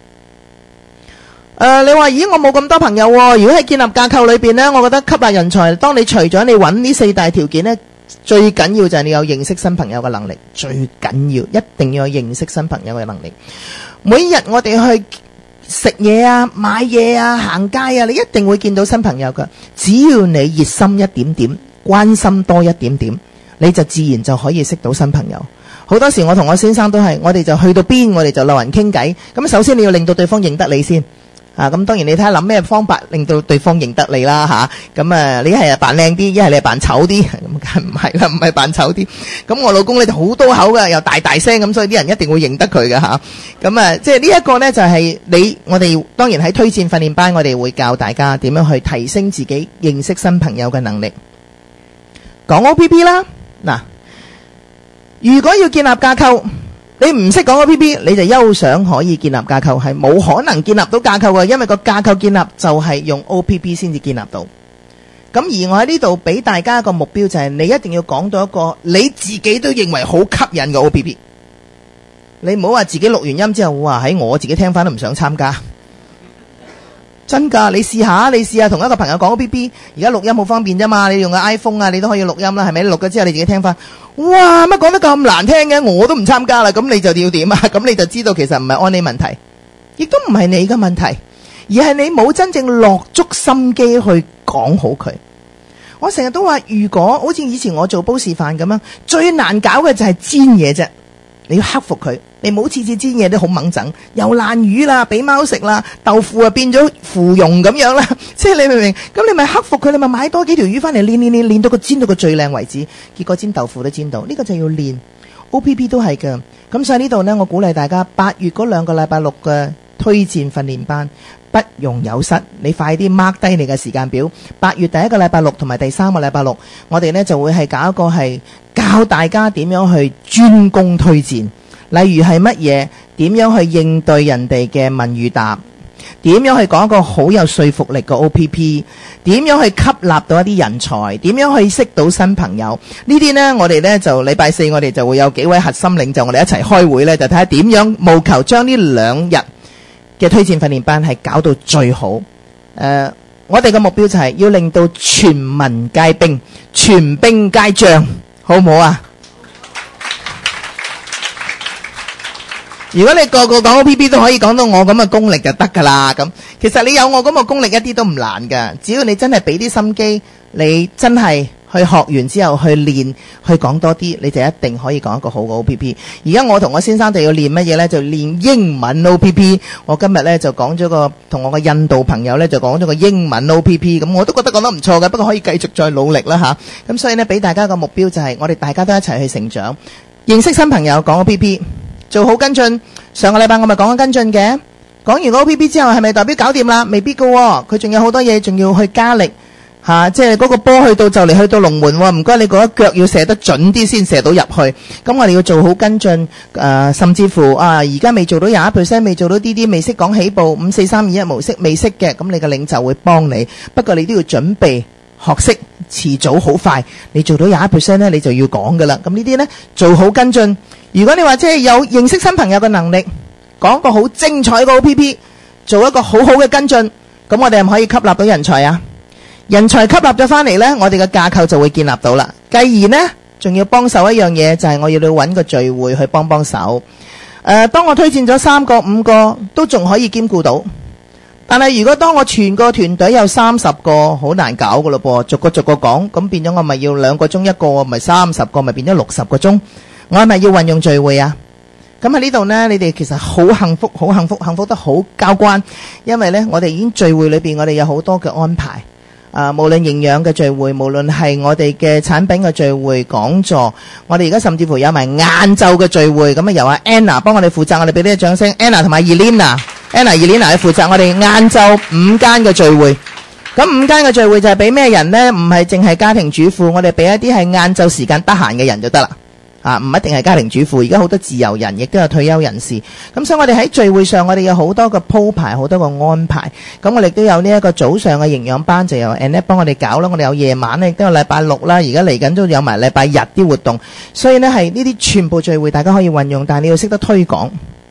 呃，你話咦，我冇咁多朋友喎。如果喺建立架構裏邊呢，我覺得吸納人才，當你除咗你揾呢四大條件呢，最緊要就係你有認識新朋友嘅能力。最緊要，一定要有認識新朋友嘅能力。每日我哋去食嘢啊、買嘢啊、行街啊，你一定會見到新朋友㗎。只要你熱心一點點，關心多一點點，你就自然就可以識到新朋友。好多時我同我先生都係，我哋就去到邊，我哋就留人傾偈。咁首先你要令到對方認得你先，啊咁當然你睇下諗咩方法令到對方認得你啦吓。咁啊，你一係扮靚啲，一係你係扮醜啲，咁梗唔係啦，唔係扮醜啲。咁我老公咧就好多口嘅，又大大聲咁，所以啲人一定會認得佢嘅吓。咁啊，即係呢一個咧就係你我哋當然喺推薦訓練班，我哋會教大家點樣去提升自己認識新朋友嘅能力。講 O P P 啦，嗱。如果要建立架構，你唔識講 O P P， 你就休想可以建立架構，係冇可能建立到架構嘅，因為個架構建立就係用 O P P 先至建立到。咁而我喺呢度俾大家一個目標就係、是，你一定要講到一個你自己都認為好吸引嘅 O P P。你唔好話自己錄完音之後，哇喺我自己聽翻都唔想參加。真噶，你試下，你試下同一個朋友講 O P P， 而家錄音好方便啫嘛，你用個 iPhone 啊，你都可以錄音啦，係咪？你錄咗之後你自己聽翻，哇，乜講得咁難聽嘅，我都唔參加啦，咁你就要點啊？咁你就知道其實唔係安利問題，亦都唔係你嘅問題，而係你冇真正落足心機去講好佢。我成日都話，如果好似以前我做煲示範咁樣，最難搞嘅就係煎嘢啫。你要克服佢，你唔好次次煎嘢都好猛整，又爛魚啦，俾貓食啦，豆腐啊變咗腐蓉咁樣啦，即係你明唔明？咁你咪克服佢，你咪買多幾條魚翻嚟練練練，練到佢煎到佢最靚為止，結果煎豆腐都煎到，呢、這個就要練。O P P 都係㗎，咁所以呢度呢，我鼓勵大家八月嗰兩個禮拜六嘅推薦訓練班不容有失，你快啲 mark 低你嘅時間表。八月第一個禮拜六同埋第三個禮拜六，我哋呢就會係搞一個係教大家點樣去專攻推薦，例如係乜嘢，點樣去應對人哋嘅問與答，點樣去講一個好有說服力嘅 O P P， 點樣去吸納到一啲人才，點樣去識到新朋友。呢啲呢，我哋呢就禮拜四我哋就會有幾位核心領袖，我哋一齊開會呢，就睇下點樣務求將呢兩日嘅推薦訓練班係搞到最好。誒、呃，我哋嘅目標就係要令到全民皆兵，全兵皆將，好唔好啊？如果你個個講 O P P 都可以講到我咁嘅功力就得噶啦，咁其實你有我咁嘅功力一啲都唔難噶，只要你真係俾啲心機，你真係去學完之後去練，去講多啲，你就一定可以講一個好嘅 O P P。而家我同我先生就要練乜嘢呢？就練英文 O P P。我今日呢就講咗個同我個印度朋友呢就講咗個英文 O P P，咁我都覺得講得唔錯嘅，不過可以繼續再努力啦吓。咁所以呢，俾大家個目標就係我哋大家都一齊去成長，認識新朋友，講 O P P。做好跟進，上個禮拜我咪講咗跟進嘅， 講完個 O P P 之後係咪代表搞掂啦？未必㗎喎，佢仲有好多嘢仲要去加力。吓，即係嗰個波去到就嚟去到龍門喎，唔該你嗰一腳要射得準啲先射到入去。咁我哋要做好跟進，誒、呃，甚至乎啊，而家未做到廿一 percent， 未做到啲啲，未識講起步五四三二一模式，未識嘅，咁你嘅領袖會幫你。不過你都要準備學識，遲早好快。你做到廿一 percent 咧，你就要講噶啦。咁呢啲咧做好跟進。如果你話即係有認識新朋友嘅能力，講個好精彩嘅 O P P， 做一個好好嘅跟進，咁我哋係咪可以吸納到人才啊？人才吸納咗翻嚟呢，我哋嘅架構就會建立到啦。繼而呢，仲要幫手一樣嘢，就係、是、我要你揾個聚會去幫幫手。誒、呃，當我推薦咗三個、五個，都仲可以兼顧到。但係如果當我全個團隊有三十個，好難搞噶咯噃，逐個逐個講，咁變咗我咪要兩個鐘一個，咪三十個，咪變咗六十個鐘。我係咪要運用聚會啊？咁喺呢度呢，你哋其實好幸福，好幸福，幸福得好交關，因為呢，我哋已經聚會裏邊，我哋有好多嘅安排。啊，無論營養嘅聚會，無論係我哋嘅產品嘅聚會、講座，我哋而家甚至乎有埋晏晝嘅聚會，咁啊由阿 Anna 幫我哋負責，我哋俾啲掌聲。Anna 同埋 Elena，Anna、Elena 去負責我哋晏晝五間嘅聚會。咁五間嘅聚會就係俾咩人呢？唔係淨係家庭主婦，我哋俾一啲係晏晝時間得閒嘅人就得啦。啊，唔一定係家庭主婦，而家好多自由人，亦都有退休人士。咁所以我哋喺聚會上，我哋有好多個鋪排，好多個安排。咁我哋都有呢一個早上嘅營養班，就由 Annette 幫我哋搞啦。我哋有夜晚咧，亦都有禮拜六啦。而家嚟緊都有埋禮拜日啲活動。所以呢，係呢啲全部聚會，大家可以運用，但係你要識得推廣。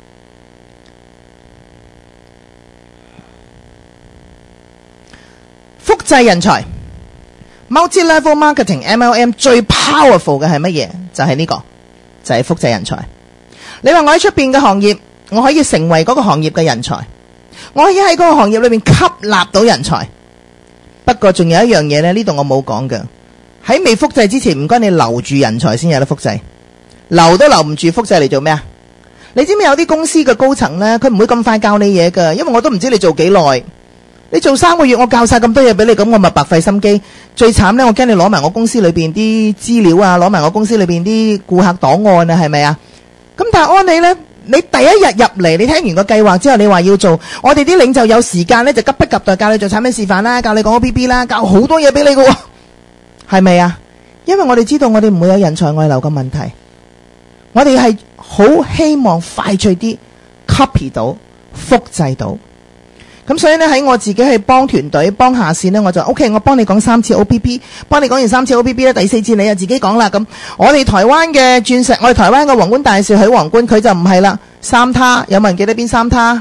複製人才。Multi-level marketing M L M 最 powerful 嘅係乜嘢？就係呢個，就係複製人才。你話我喺出邊嘅行業，我可以成為嗰個行業嘅人才，我可以喺嗰個行業裏面吸納到人才。不過仲有一樣嘢呢，呢度我冇講嘅。喺未複製之前，唔該你留住人才先有得複製，留都留唔住，複製嚟做咩啊？你知唔知有啲公司嘅高層呢，佢唔會咁快教你嘢㗎，因為我都唔知你做幾耐。你做三個月，我教晒咁多嘢俾你，咁我咪白費心機。最慘呢，我驚你攞埋我公司裏邊啲資料啊，攞埋我公司裏邊啲顧客檔案啊，係咪啊？咁但係安你呢，你第一日入嚟，你聽完個計劃之後，你話要做，我哋啲領袖有時間呢，就急不及待教你做產品示範啦，教你講 O P P 啦，教好多嘢俾你㗎喎，係咪啊？因為我哋知道我哋唔會有人才外流嘅問題，我哋係好希望快脆啲 copy 到、複製到。咁所以呢，喺我自己去幫團隊幫下線呢，我就 OK， 我幫你講三次 O P P， 幫你講完三次 O P P 咧，第四次你就自己講啦。咁我哋台灣嘅鑽石，我哋台灣嘅皇冠大使許皇冠，佢就唔係啦。三他有冇人記得邊三他？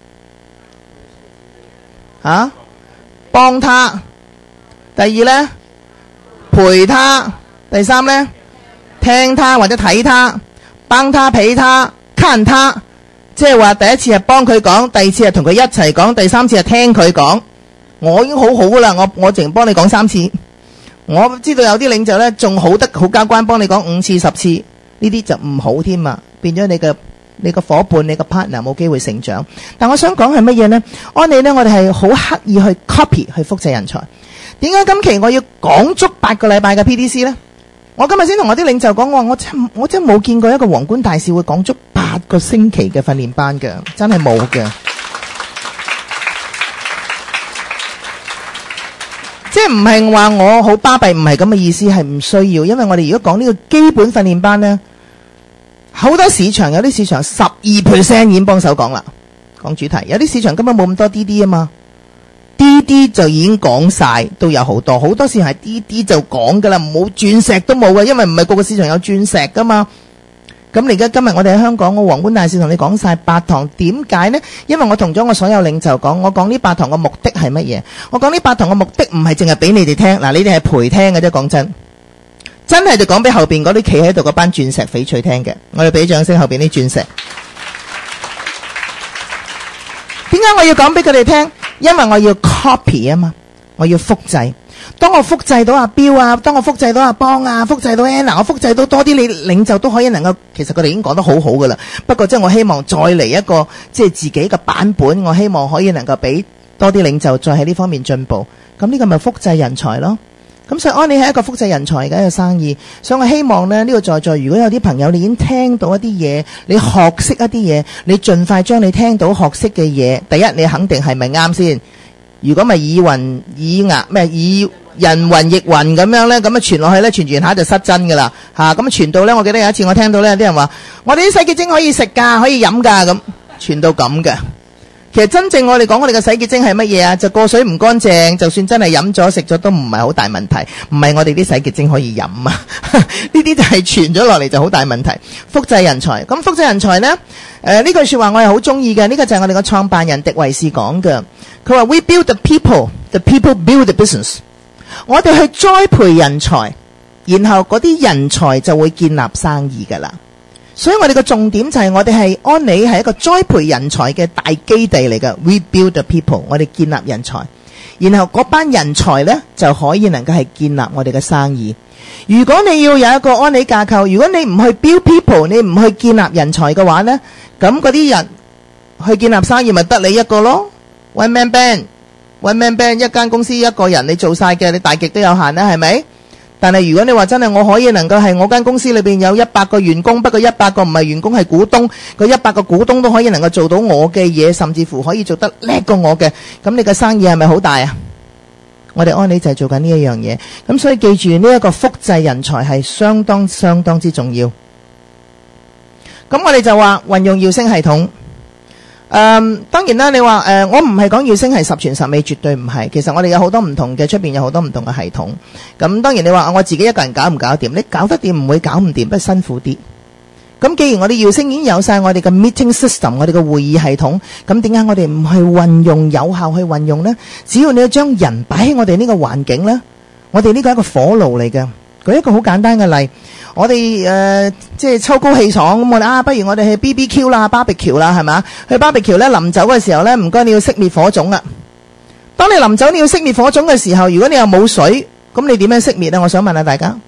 啊，幫他。第二呢，陪他。第三呢，聽他或者睇他，幫他陪他看他。即係話第一次係幫佢講，第二次係同佢一齊講，第三次係聽佢講。我已經好好噶啦，我我淨幫你講三次。我知道有啲領袖呢，仲好得好交關，幫你講五次十次，呢啲就唔好添啊，變咗你嘅你個伙伴你個 partner 冇機會成長。但我想講係乜嘢呢？安利呢，我哋係好刻意去 copy 去複製人才。點解今期我要講足八個禮拜嘅 P D C 呢？我今日先同我啲領袖講，我話我真我真冇見過一個皇冠大使會講足八個星期嘅訓練班嘅，真係冇嘅。即係唔係話我好巴閉，唔係咁嘅意思，係唔需要。因為我哋如果講呢個基本訓練班呢，好多市場有啲市場十二 percent 已經幫手講啦，講主題。有啲市場根本冇咁多 D D 啊嘛。D D 就已經講晒，都有好多好多市場係 D D 就講噶啦，冇鑽石都冇嘅，因為唔係個個市場有鑽石噶嘛。咁你而家今日我哋喺香港，我皇冠大使同你講晒八堂，點解呢？因為我同咗我所有領袖講，我講呢八堂嘅目的係乜嘢？我講呢八堂嘅目的唔係淨係俾你哋聽，嗱，你哋係陪聽嘅啫，講真，真係就講俾後邊嗰啲企喺度嗰班鑽石翡翠聽嘅。我哋俾掌聲後邊啲鑽石。點解我要講俾佢哋聽？因為我要 copy 啊嘛，我要複製。當我複製到阿標啊，當我複製到阿邦啊，複製到 Anna， 我複製到多啲，你領袖都可以能夠，其實佢哋已經講得好好噶啦。不過即係我希望再嚟一個即係自己嘅版本，我希望可以能夠俾多啲領袖再喺呢方面進步。咁呢個咪複製人才咯。 咁所以安利係一個複製人才嘅一個生意，所以我希望咧呢個在座如果有啲朋友你已經聽到一啲嘢，你學識一啲嘢，你盡快將你聽到學識嘅嘢，第一你肯定係咪啱先？如果咪以雲以牙咩以人云亦云咁樣咧，咁啊傳落去咧，傳傳下就失真噶啦吓，咁啊傳到咧，我記得有一次我聽到咧有啲人話，我哋啲洗潔精可以食噶，可以飲噶，咁傳到咁嘅。其實真正我哋講我哋嘅洗潔精係乜嘢啊？就過水唔乾淨，就算真係飲咗食咗都唔係好大問題，唔係我哋啲洗潔精可以飲啊！呢啲就係傳咗落嚟就好大問題。複製人才，咁複製人才呢？誒、呃、呢句說話我係好中意嘅，呢、這個就係我哋嘅創辦人迪維士講嘅。佢話 We build the people, the people build the business。我哋去栽培人才，然後嗰啲人才就會建立生意噶啦。所以我哋嘅重點就係我哋係安利係一個栽培人才嘅大基地嚟嘅。We build the people， 我哋建立人才，然後嗰班人才呢就可以能夠係建立我哋嘅生意。如果你要有一個安利架構，如果你唔去 build people， 你唔去建立人才嘅話呢，咁嗰啲人去建立生意咪得你一個咯。One man band，One man band， 一間公司一個人你做晒嘅，你大極都有限啦，係咪？但係如果你話真係我可以能夠係我間公司裏邊有一百個員工，不過一百個唔係員工係股東，個一百個股東都可以能夠做到我嘅嘢，甚至乎可以做得叻過我嘅，咁你嘅生意係咪好大啊？我哋安利就係做緊呢一樣嘢，咁所以記住呢一個複製人才係相當相當之重要。咁我哋就話運用耀星系統。嗯，當然啦，你話誒、呃，我唔係講耀星係十全十美，絕對唔係。其實我哋有好多唔同嘅，出邊有好多唔同嘅系統。咁當然你話我自己一個人搞唔搞掂？你搞得掂唔會搞唔掂，不過辛苦啲。咁既然我哋耀星已經有晒我哋嘅 meeting system， 我哋嘅會議系統，咁點解我哋唔去運用有效去運用呢？只要你將人擺喺我哋呢個環境呢，我哋呢個係一個火爐嚟嘅。舉一個好簡單嘅例，我哋誒、呃、即係秋高氣爽咁，我哋啊，不如我哋去 B B Q 啦、barbecue 啦，係咪？去 barbecue 咧，臨走嘅時候咧，唔該你要熄滅火種啊！當你臨走你要熄滅火種嘅時候，如果你又冇水，咁你點樣熄滅啊？我想問下大家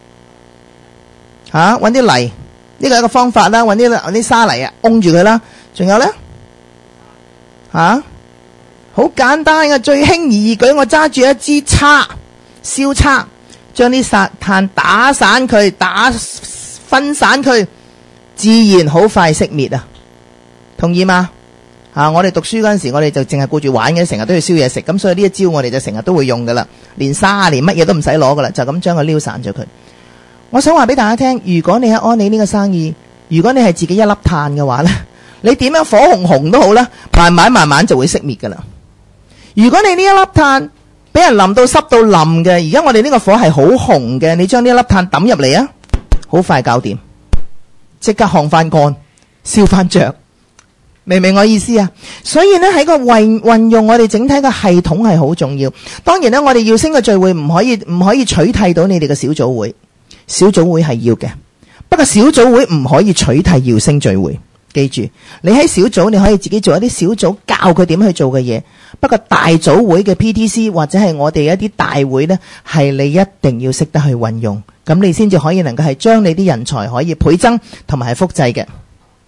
吓，搵啲泥，呢個係一個方法啦，搵啲搵啲沙泥啊，擁住佢啦。仲有咧吓，好簡單嘅，最輕而易舉，我揸住一支叉，燒叉。將啲殺炭打散佢，打分散佢，自然好快熄滅啊！同意嗎？啊，我哋讀書嗰陣時，我哋就淨係顧住玩嘅，成日都要燒嘢食，咁所以呢一招我哋就成日都會用噶啦，連沙連乜嘢都唔使攞噶啦，就咁將佢撩散咗佢。我想話俾大家聽，如果你喺安利呢個生意，如果你係自己一粒炭嘅話呢，你點樣火紅紅都好啦，慢慢慢慢就會熄滅噶啦。如果你呢一粒炭俾人淋到濕到淋嘅，而家我哋呢個火係好紅嘅，你將呢一粒炭抌入嚟啊，好快搞掂，即刻烘翻乾，燒翻着，明唔明我意思啊？所以呢，喺個運運用我哋整體嘅系統係好重要。當然呢，我哋耀星嘅聚會唔可以唔可以取替到你哋嘅小組會，小組會係要嘅，不過小組會唔可以取替耀星聚會。記住，你喺小組你可以自己做一啲小組教佢點去做嘅嘢，不過大組會嘅 P T C 或者係我哋一啲大會呢，係你一定要識得去運用，咁你先至可以能夠係將你啲人才可以倍增同埋係複製嘅。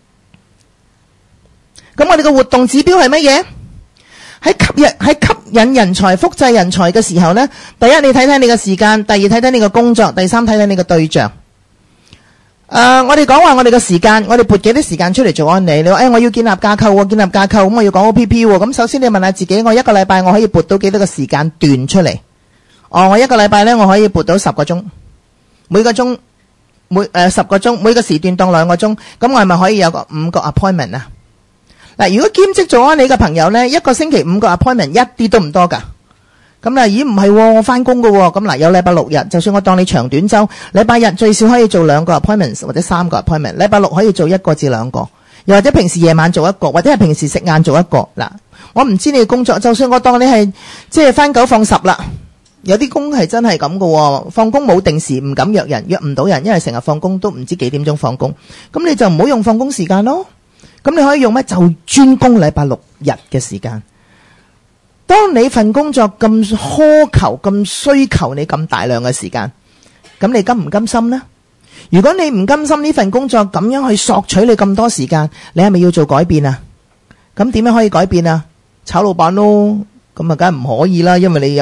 咁我哋嘅活動指標係乜嘢？喺吸引喺吸引人才、複製人才嘅時候呢，第一你睇睇你嘅時間，第二睇睇你嘅工作，第三睇睇你嘅對象。誒、呃，我哋講話我哋嘅時間，我哋撥幾多時間出嚟做安利？你話誒、哎，我要建立架構，建立架構，咁我要講 O P P，咁首先你問下自己，我一個禮拜我可以撥到幾多個時間段出嚟？哦，我一個禮拜咧，我可以撥到十個鐘，每個鐘每誒、呃、十個鐘，每個時段當兩個鐘，咁我係咪可以有個五個 appointment 啊？嗱，如果兼職做安利嘅朋友咧，一個星期五個 appointment 一啲都唔多噶。咁啦，咦唔係、哦，我翻工噶，咁嗱有禮拜六日，就算我當你長短周，禮拜日最少可以做兩個 appointments 或者三個 appointment， 禮拜六可以做一個至兩個，又或者平時夜晚做一個，或者係平時食晏做一個。嗱，我唔知你嘅工作，就算我當你係即係翻九放十啦，有啲工係真係咁噶，放工冇定時，唔敢約人，約唔到人，因為成日放工都唔知幾點鐘放工，咁你就唔好用放工時間咯，咁你可以用咩？就專攻禮拜六日嘅時間。當你份工作咁苛求、咁需求你咁大量嘅時間，咁你甘唔甘心呢？如果你唔甘心呢份工作咁樣去索取你咁多時間，你係咪要做改變啊？咁點樣可以改變啊？炒老闆咯，咁啊梗係唔可以啦，因為你有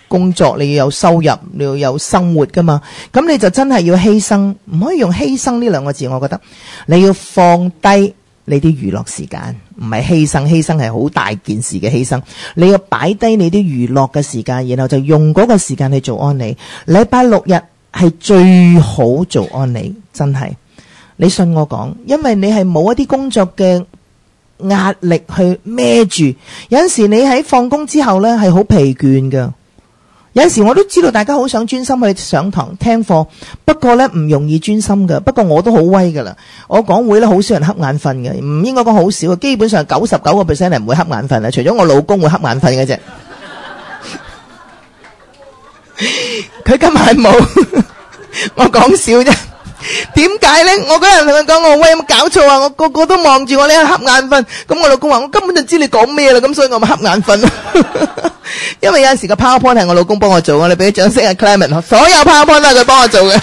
工作，你要有收入，你要有生活噶嘛。咁你就真係要犧牲，唔可以用犧牲呢兩個字，我覺得你要放低你啲娛樂時間，唔係犧牲，犧牲係好大件事嘅犧牲。你要擺低你啲娛樂嘅時間，然後就用嗰個時間去做安理。禮拜六日係最好做安理，真係。你信我講，因為你係冇一啲工作嘅壓力去孭住。有陣時你喺放工之後呢係好疲倦噶。有陣時我都知道大家好想專心去上堂聽課，不過呢唔容易專心噶。不過我都好威噶啦，我講會呢好少人瞌眼瞓嘅，唔應該講好少，基本上九十九個 percent 係唔會瞌眼瞓啊，除咗我老公會瞌眼瞓嘅啫。佢今晚冇，我講笑啫。點解咧？我嗰日同佢講，我喂，有冇搞錯啊？我個個都望住我，你喺瞌眼瞓。咁我老公話，我根本就知你講咩啦，咁所以我咪瞌眼瞓。因為有陣時個 PowerPoint 係我老公幫我做，我哋俾啲掌聲啊 Clement， 所有 PowerPoint 都係佢幫我做嘅。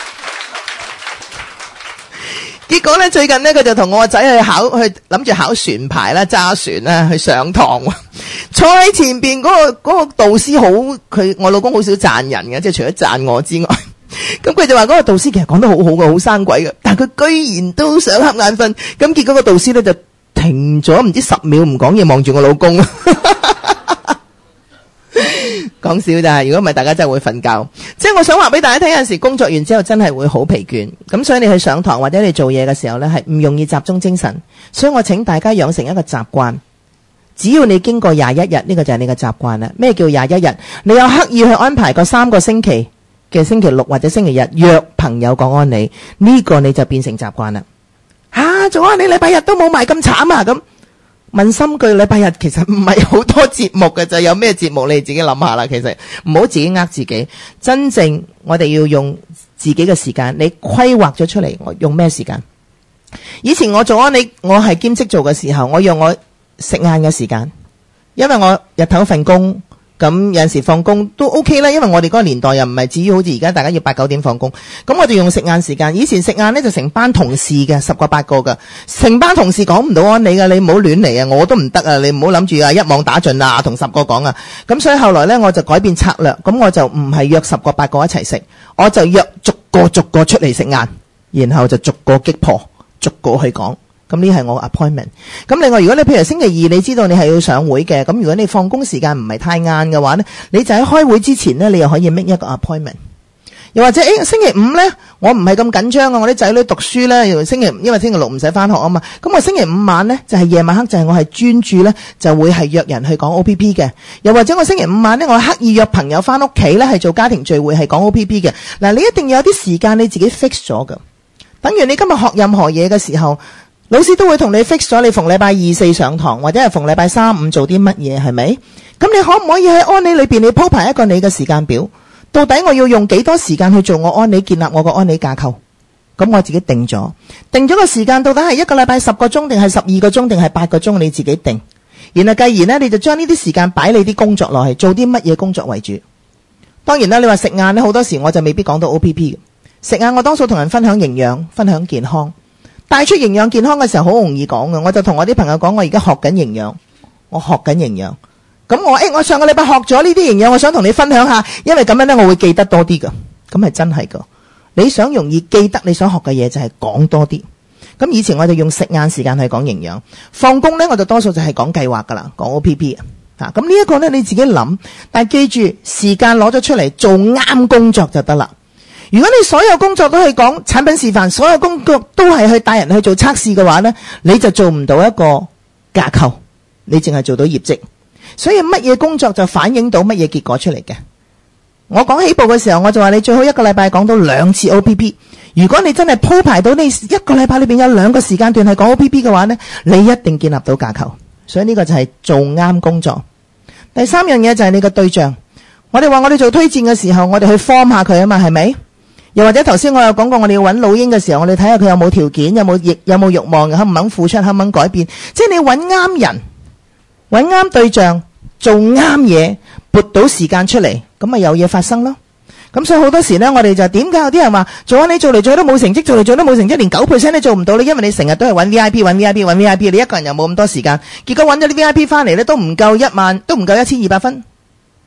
結果咧，最近咧佢就同我個仔去考，去諗住考船牌啦，揸船啦，去上堂。坐喺前邊嗰個嗰個導師好，佢我老公好少讚人嘅，即係除咗讚我之外。咁佢就話嗰個導師其實講得好好嘅，好生鬼嘅，但係佢居然都想瞌眼瞓。咁結果個導師咧就停咗唔知十秒唔講嘢，望住我老公。講笑咋，如果唔係大家真係會瞓覺。即係我想話俾大家聽，有陣時工作完之後真係會好疲倦，咁所以你去上堂或者你做嘢嘅時候呢，係唔容易集中精神。所以我請大家養成一個習慣，只要你經過廿一日，呢個就係你嘅習慣啦。咩叫廿一日？你有刻意去安排個三個星期嘅星期六或者星期日約朋友講安理，呢個你就變成習慣啦。吓，做安理禮拜日都冇埋咁慘啊！咁問心句，禮拜日其實唔係好多節目嘅，就有咩節目你自己諗下啦。其實唔好自己呃自己，真正我哋要用自己嘅時間，你規劃咗出嚟，我用咩時間？以前我做安理，我係兼職做嘅時候，我用我食晏嘅時間，因為我日頭份工。咁有陣時放工都 OK 啦，因為我哋嗰個年代又唔係至於好似而家大家要八九點放工，咁我哋用食晏時間。以前食晏呢就成班同事嘅，十個八個嘅，成班同事講唔到安理嘅，你唔好亂嚟啊，我都唔得啊，你唔好諗住啊一網打盡啊，同十個講啊。咁所以後來呢，我就改變策略，咁我就唔係約十個八個一齊食，我就約逐個逐個出嚟食晏，然後就逐個擊破，逐個去講。咁呢係我 appointment。咁另外，如果你譬如星期二你知道你係要上會嘅，咁如果你放工時間唔係太晏嘅話呢，你就喺開會之前呢，你又可以 make 一個 appointment。又或者誒星期五呢，我唔係咁緊張啊，我啲仔女讀書呢，星期因為星期六唔使翻學啊嘛，咁我星期五晚呢，就係夜晚黑就係我係專注呢，就會係約人去講 O P P 嘅。又或者我星期五晚呢，我刻意約朋友翻屋企呢，係做家庭聚會係講 O P P 嘅。嗱，你一定要有啲時間你自己 fix 咗㗎。等於你今日學任何嘢嘅時候，老師都會同你 fix 咗你逢禮拜二四上堂，或者係逢禮拜三五做啲乜嘢，係咪？咁你可唔可以喺安理裏邊你鋪排一個你嘅時間表？到底我要用幾多時間去做我安理，建立我個安理架構？咁我自己定咗，定咗個時間到底係一個禮拜十個鐘定係十二個鐘定係八個鐘，你自己定。然後繼而呢，你就將呢啲時間擺你啲工作落去，做啲乜嘢工作為主。當然啦，你話食晏呢，好多時我就未必講到 O P P 嘅。食晏我多數同人分享營養，分享健康。帶出營養健康嘅時候好容易講嘅，我就同我啲朋友講，我而家學緊營養，我學緊營養。咁我誒，我上個禮拜學咗呢啲營養，我想同你分享下，因為咁樣呢，我會記得多啲㗎。咁係真係㗎。你想容易記得你想學嘅嘢，就係講多啲。咁以前我哋用食晏時間去講營養，放工呢，我就多數就係講計劃㗎啦，講 O P P 啊。咁呢一個呢，你自己諗，但係記住時間攞咗出嚟做啱工作就得啦。如果你所有工作都係講產品示範，所有工作都係去帶人去做測試嘅話呢，你就做唔到一個架構，你淨係做到業績。所以乜嘢工作就反映到乜嘢結果出嚟嘅。我講起步嘅時候，我就話你最好一個禮拜講到兩次 O P P。如果你真係鋪排到你一個禮拜裏邊有兩個時間段係講 O P P 嘅話呢，你一定建立到架構。所以呢個就係做啱工作。第三樣嘢就係你個對象。我哋話我哋做推薦嘅時候，我哋去 form 下佢啊嘛，係咪？又或者頭先我有講過，我哋要揾老鷹嘅時候，我哋睇下佢有冇條件，有冇亦有冇慾望，肯唔肯付出，肯唔肯改變。即係你揾啱人，揾啱對象，做啱嘢，撥到時間出嚟，咁咪有嘢發生咯。咁所以好多時呢，我哋就點解有啲人話做緊你做嚟做去都冇成績，做嚟做都冇成績，連九 percent 都做唔到咧？因為你成日都係揾 V I P， 揾 V I P， 揾 V I P， 你一個人又冇咁多時間，結果揾咗啲 V I P 翻嚟呢，都唔夠一萬，都唔夠一千二百分。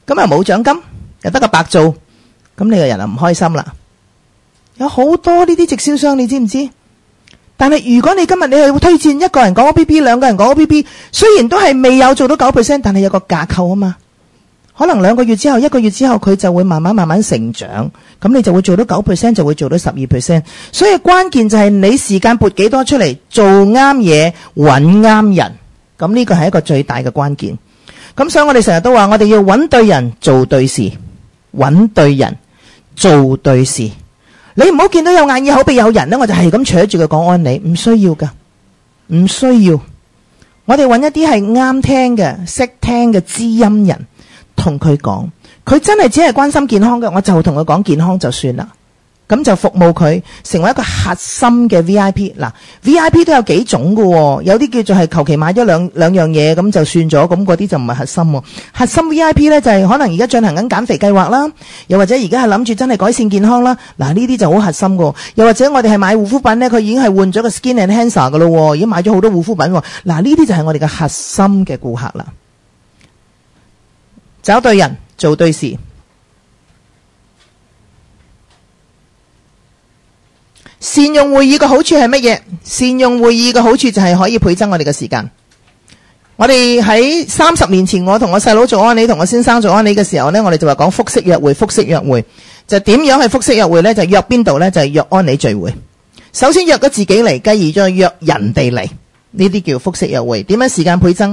咁啊冇獎金，又得個白做，咁你個人就唔開心啦。有好多呢啲直銷商，你知唔知？但係如果你今日你去推薦一個人講 O P P， 兩個人講 O P P， 雖然都係未有做到 九 percent， 但係有個架構啊嘛。可能兩個月之後，一個月之後，佢就會慢慢慢慢成長，咁你就會做到 九 percent， 就會做到 十二 percent。所以關鍵就係你時間撥幾多出嚟，做啱嘢，揾啱人，咁呢個係一個最大嘅關鍵。咁所以我哋成日都話，我哋要揾對人，做對事，揾對人，做對事。你唔好見到有眼耳口鼻有人呢，我就係咁扯住佢講安利，唔需要噶，唔需要。我哋揾一啲係啱聽嘅、識聽嘅知音人，同佢講，佢真係只係關心健康嘅，我就同佢講健康就算啦。咁就服務佢，成為一個核心嘅 V I P。嗱 ，V I P 都有幾種㗎喎，有啲叫做係求其買咗兩兩樣嘢咁就算咗，咁嗰啲就唔係核心喎。核心 V I P 呢，就係可能而家進行緊減肥計劃啦，又或者而家係諗住真係改善健康啦。嗱，呢啲就好核心㗎。又或者我哋係買護膚品呢，佢已經係換咗個 Skin Enhancer 㗎咯，已經買咗好多護膚品喎。嗱，呢啲就係我哋嘅核心嘅顧客啦。找對人，做對事。善用會議嘅好處係乜嘢？善用會議嘅好處就係可以倍增我哋嘅時間。我哋喺三十年前，我同我細佬做安利，同我先生做安利嘅時候呢，我哋就話講複式約會，複式約會就點樣去複式約會呢？就約邊度呢？就係約安利聚會。首先約咗自己嚟，繼而再約人哋嚟，呢啲叫複式約會。點樣時間倍增？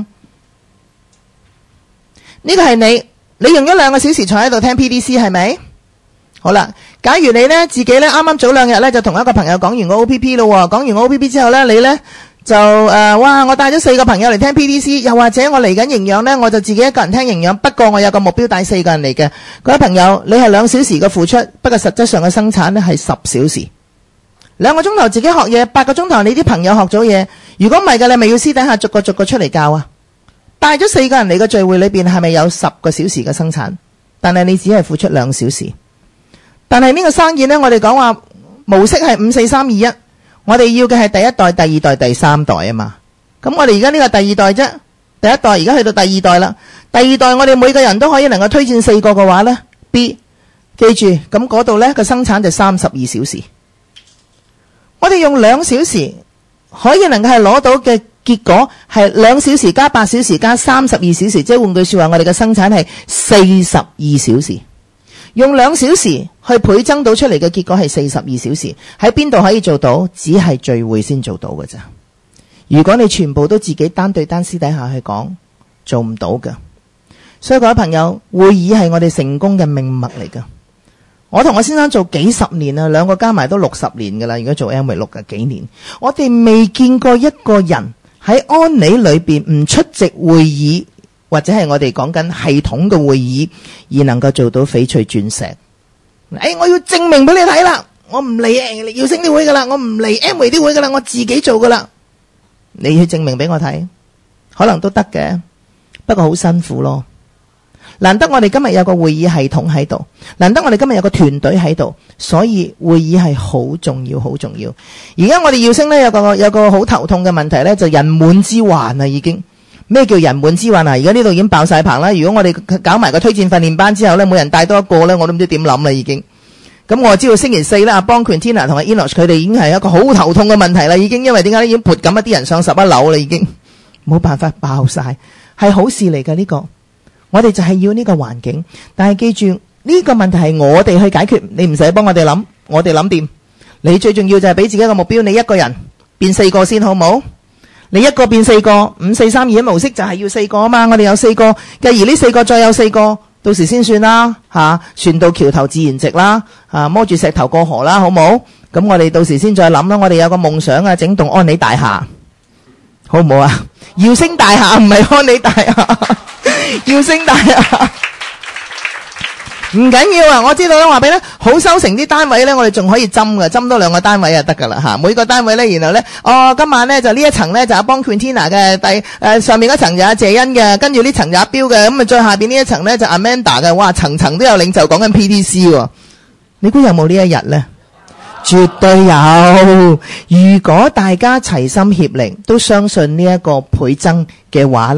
呢個係你，你用咗兩個小時坐喺度聽 P D C 係咪？好啦，假如你呢自己呢啱啱早兩日呢就同一個朋友講完個 O P P 咯，講完 O P P 之後呢，你呢就誒、呃，哇！我帶咗四個朋友嚟聽 P D C， 又或者我嚟緊營養呢，我就自己一個人聽營養。不過我有個目標帶四個人嚟嘅，各位朋友，你係兩小時嘅付出，不過實質上嘅生產呢係十小時，兩個鐘頭自己學嘢，八個鐘頭你啲朋友學咗嘢。如果唔係嘅，你咪要私底下逐個逐個出嚟教啊！帶咗四個人嚟嘅聚會裏邊，係咪有十個小時嘅生產？但係你只係付出兩小時。但係呢個生意呢，我哋講話模式係五四三二一，我哋要嘅係第一代、第二代、第三代啊嘛。咁我哋而家呢個第二代啫，第一代而家去到第二代啦。第二代我哋每個人都可以能夠推薦四個嘅話呢 B 記住，咁嗰度呢個生產就三十二小時。我哋用兩小時可以能夠係攞到嘅結果係兩小時加八小時加三十二小時，即係換句說話，我哋嘅生產係四十二小時。用兩小時去倍增到出嚟嘅結果係四十二小時。喺邊度可以做到？只係聚會先做到㗎咋。如果你全部都自己單對單私底下去講，做唔到㗎。所以各位朋友，會議係我哋成功嘅命脈嚟㗎。我同我先生做幾十年啦，兩個加埋都六十年㗎啦。如果做 M 為六嘅幾年，我哋未見過一個人喺安理裏邊唔出席會議，或者係我哋講緊系統嘅會議，而能夠做到翡翠鑽石。哎，我要證明俾你睇啦，我唔嚟耀星啲會噶啦，我唔嚟 M 為啲會噶啦，我自己做噶啦。你去證明俾我睇，可能都得嘅，不過好辛苦咯。難得我哋今日有個會議系統喺度，難得我哋今日有個團隊喺度，所以會議係好重要，好重要。而家我哋耀星呢，有個有個好頭痛嘅問題呢，就人滿之患啊，已經。咩叫人滿之患啊？而家呢度已經爆晒棚啦！如果我哋搞埋個推薦訓練班之後呢，每人帶多一個呢，我都唔知點諗啦已經。咁我知道星期四呢，阿邦 Quintina 同阿 Enoch 佢哋已經係一個好頭痛嘅問題啦，已經。因為點解呢？已經撥緊一啲人上十一樓啦，已經冇辦法爆晒，係好事嚟㗎呢個。我哋就係要呢個環境，但係記住呢個問題係我哋去解決，你唔使幫我哋諗，我哋諗掂。你最重要就係俾自己一個目標，你一個人變四個先好冇？你一個變四個，五四三二一模式就係要四個啊嘛，我哋有四個，繼而呢四個再有四個，到時先算啦吓，船到橋頭自然直啦，啊摸住石頭過河啦，好冇？咁我哋到時先再諗啦。我哋有個夢想啊，整棟安利大廈，好唔好啊？耀星大廈唔係安利大廈，耀星大廈。唔緊要啊，我知道啦，話俾你好收成啲單位咧，我哋仲可以針嘅，針多兩個單位就得噶啦吓。每個單位咧，然後咧，哦，今晚咧就呢一層咧就阿邦 Quintina 嘅，第誒、呃、上面嗰層就阿謝欣嘅，跟住呢層就阿標嘅，咁啊再下邊呢一層咧就 Amanda 嘅，哇，層層都有領袖講緊 P D C 喎。你估有冇呢一日咧？絕對有。如果大家齊心協力，都相信呢一個倍增嘅話咧，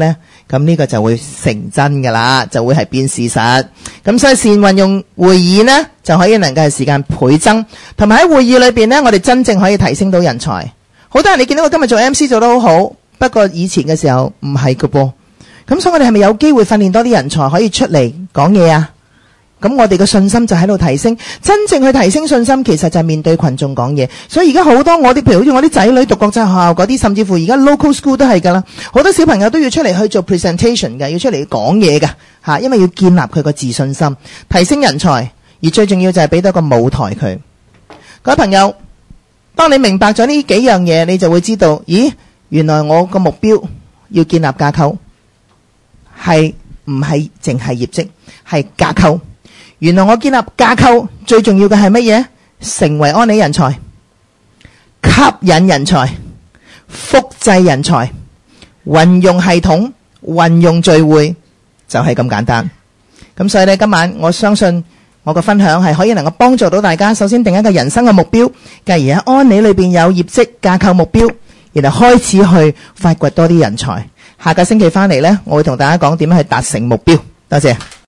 咁呢個就會成真噶啦，就會係變事實。咁所以善運用會議呢，就可以能夠係時間倍增，同埋喺會議裏邊呢，我哋真正可以提升到人才。好多人你見到我今日做 M C 做得好好，不過以前嘅時候唔係㗎噃。咁所以我哋係咪有機會訓練多啲人才可以出嚟講嘢啊？咁我哋嘅信心就喺度提升，真正去提升信心，其實就係面對群眾講嘢。所以而家好多我哋，譬如好似我啲仔女讀國際學校嗰啲，甚至乎而家 local school 都係噶啦，好多小朋友都要出嚟去做 presentation 嘅，要出嚟講嘢嘅吓，因為要建立佢個自信心，提升人才，而最重要就係俾到個舞台佢。各位朋友，當你明白咗呢幾樣嘢，你就會知道，咦，原來我個目標要建立架構，係唔係淨係業績，係架構。原來我建立架構最重要嘅係乜嘢？成為安理人才、吸引人才、複製人才、運用系統、運用聚會，就係咁簡單。咁所以呢，今晚我相信我嘅分享係可以能夠幫助到大家。首先定一個人生嘅目標，繼而喺安理裏邊有業績架構目標，然後開始去發掘多啲人才。下個星期翻嚟呢，我會同大家講點樣去達成目標。多謝。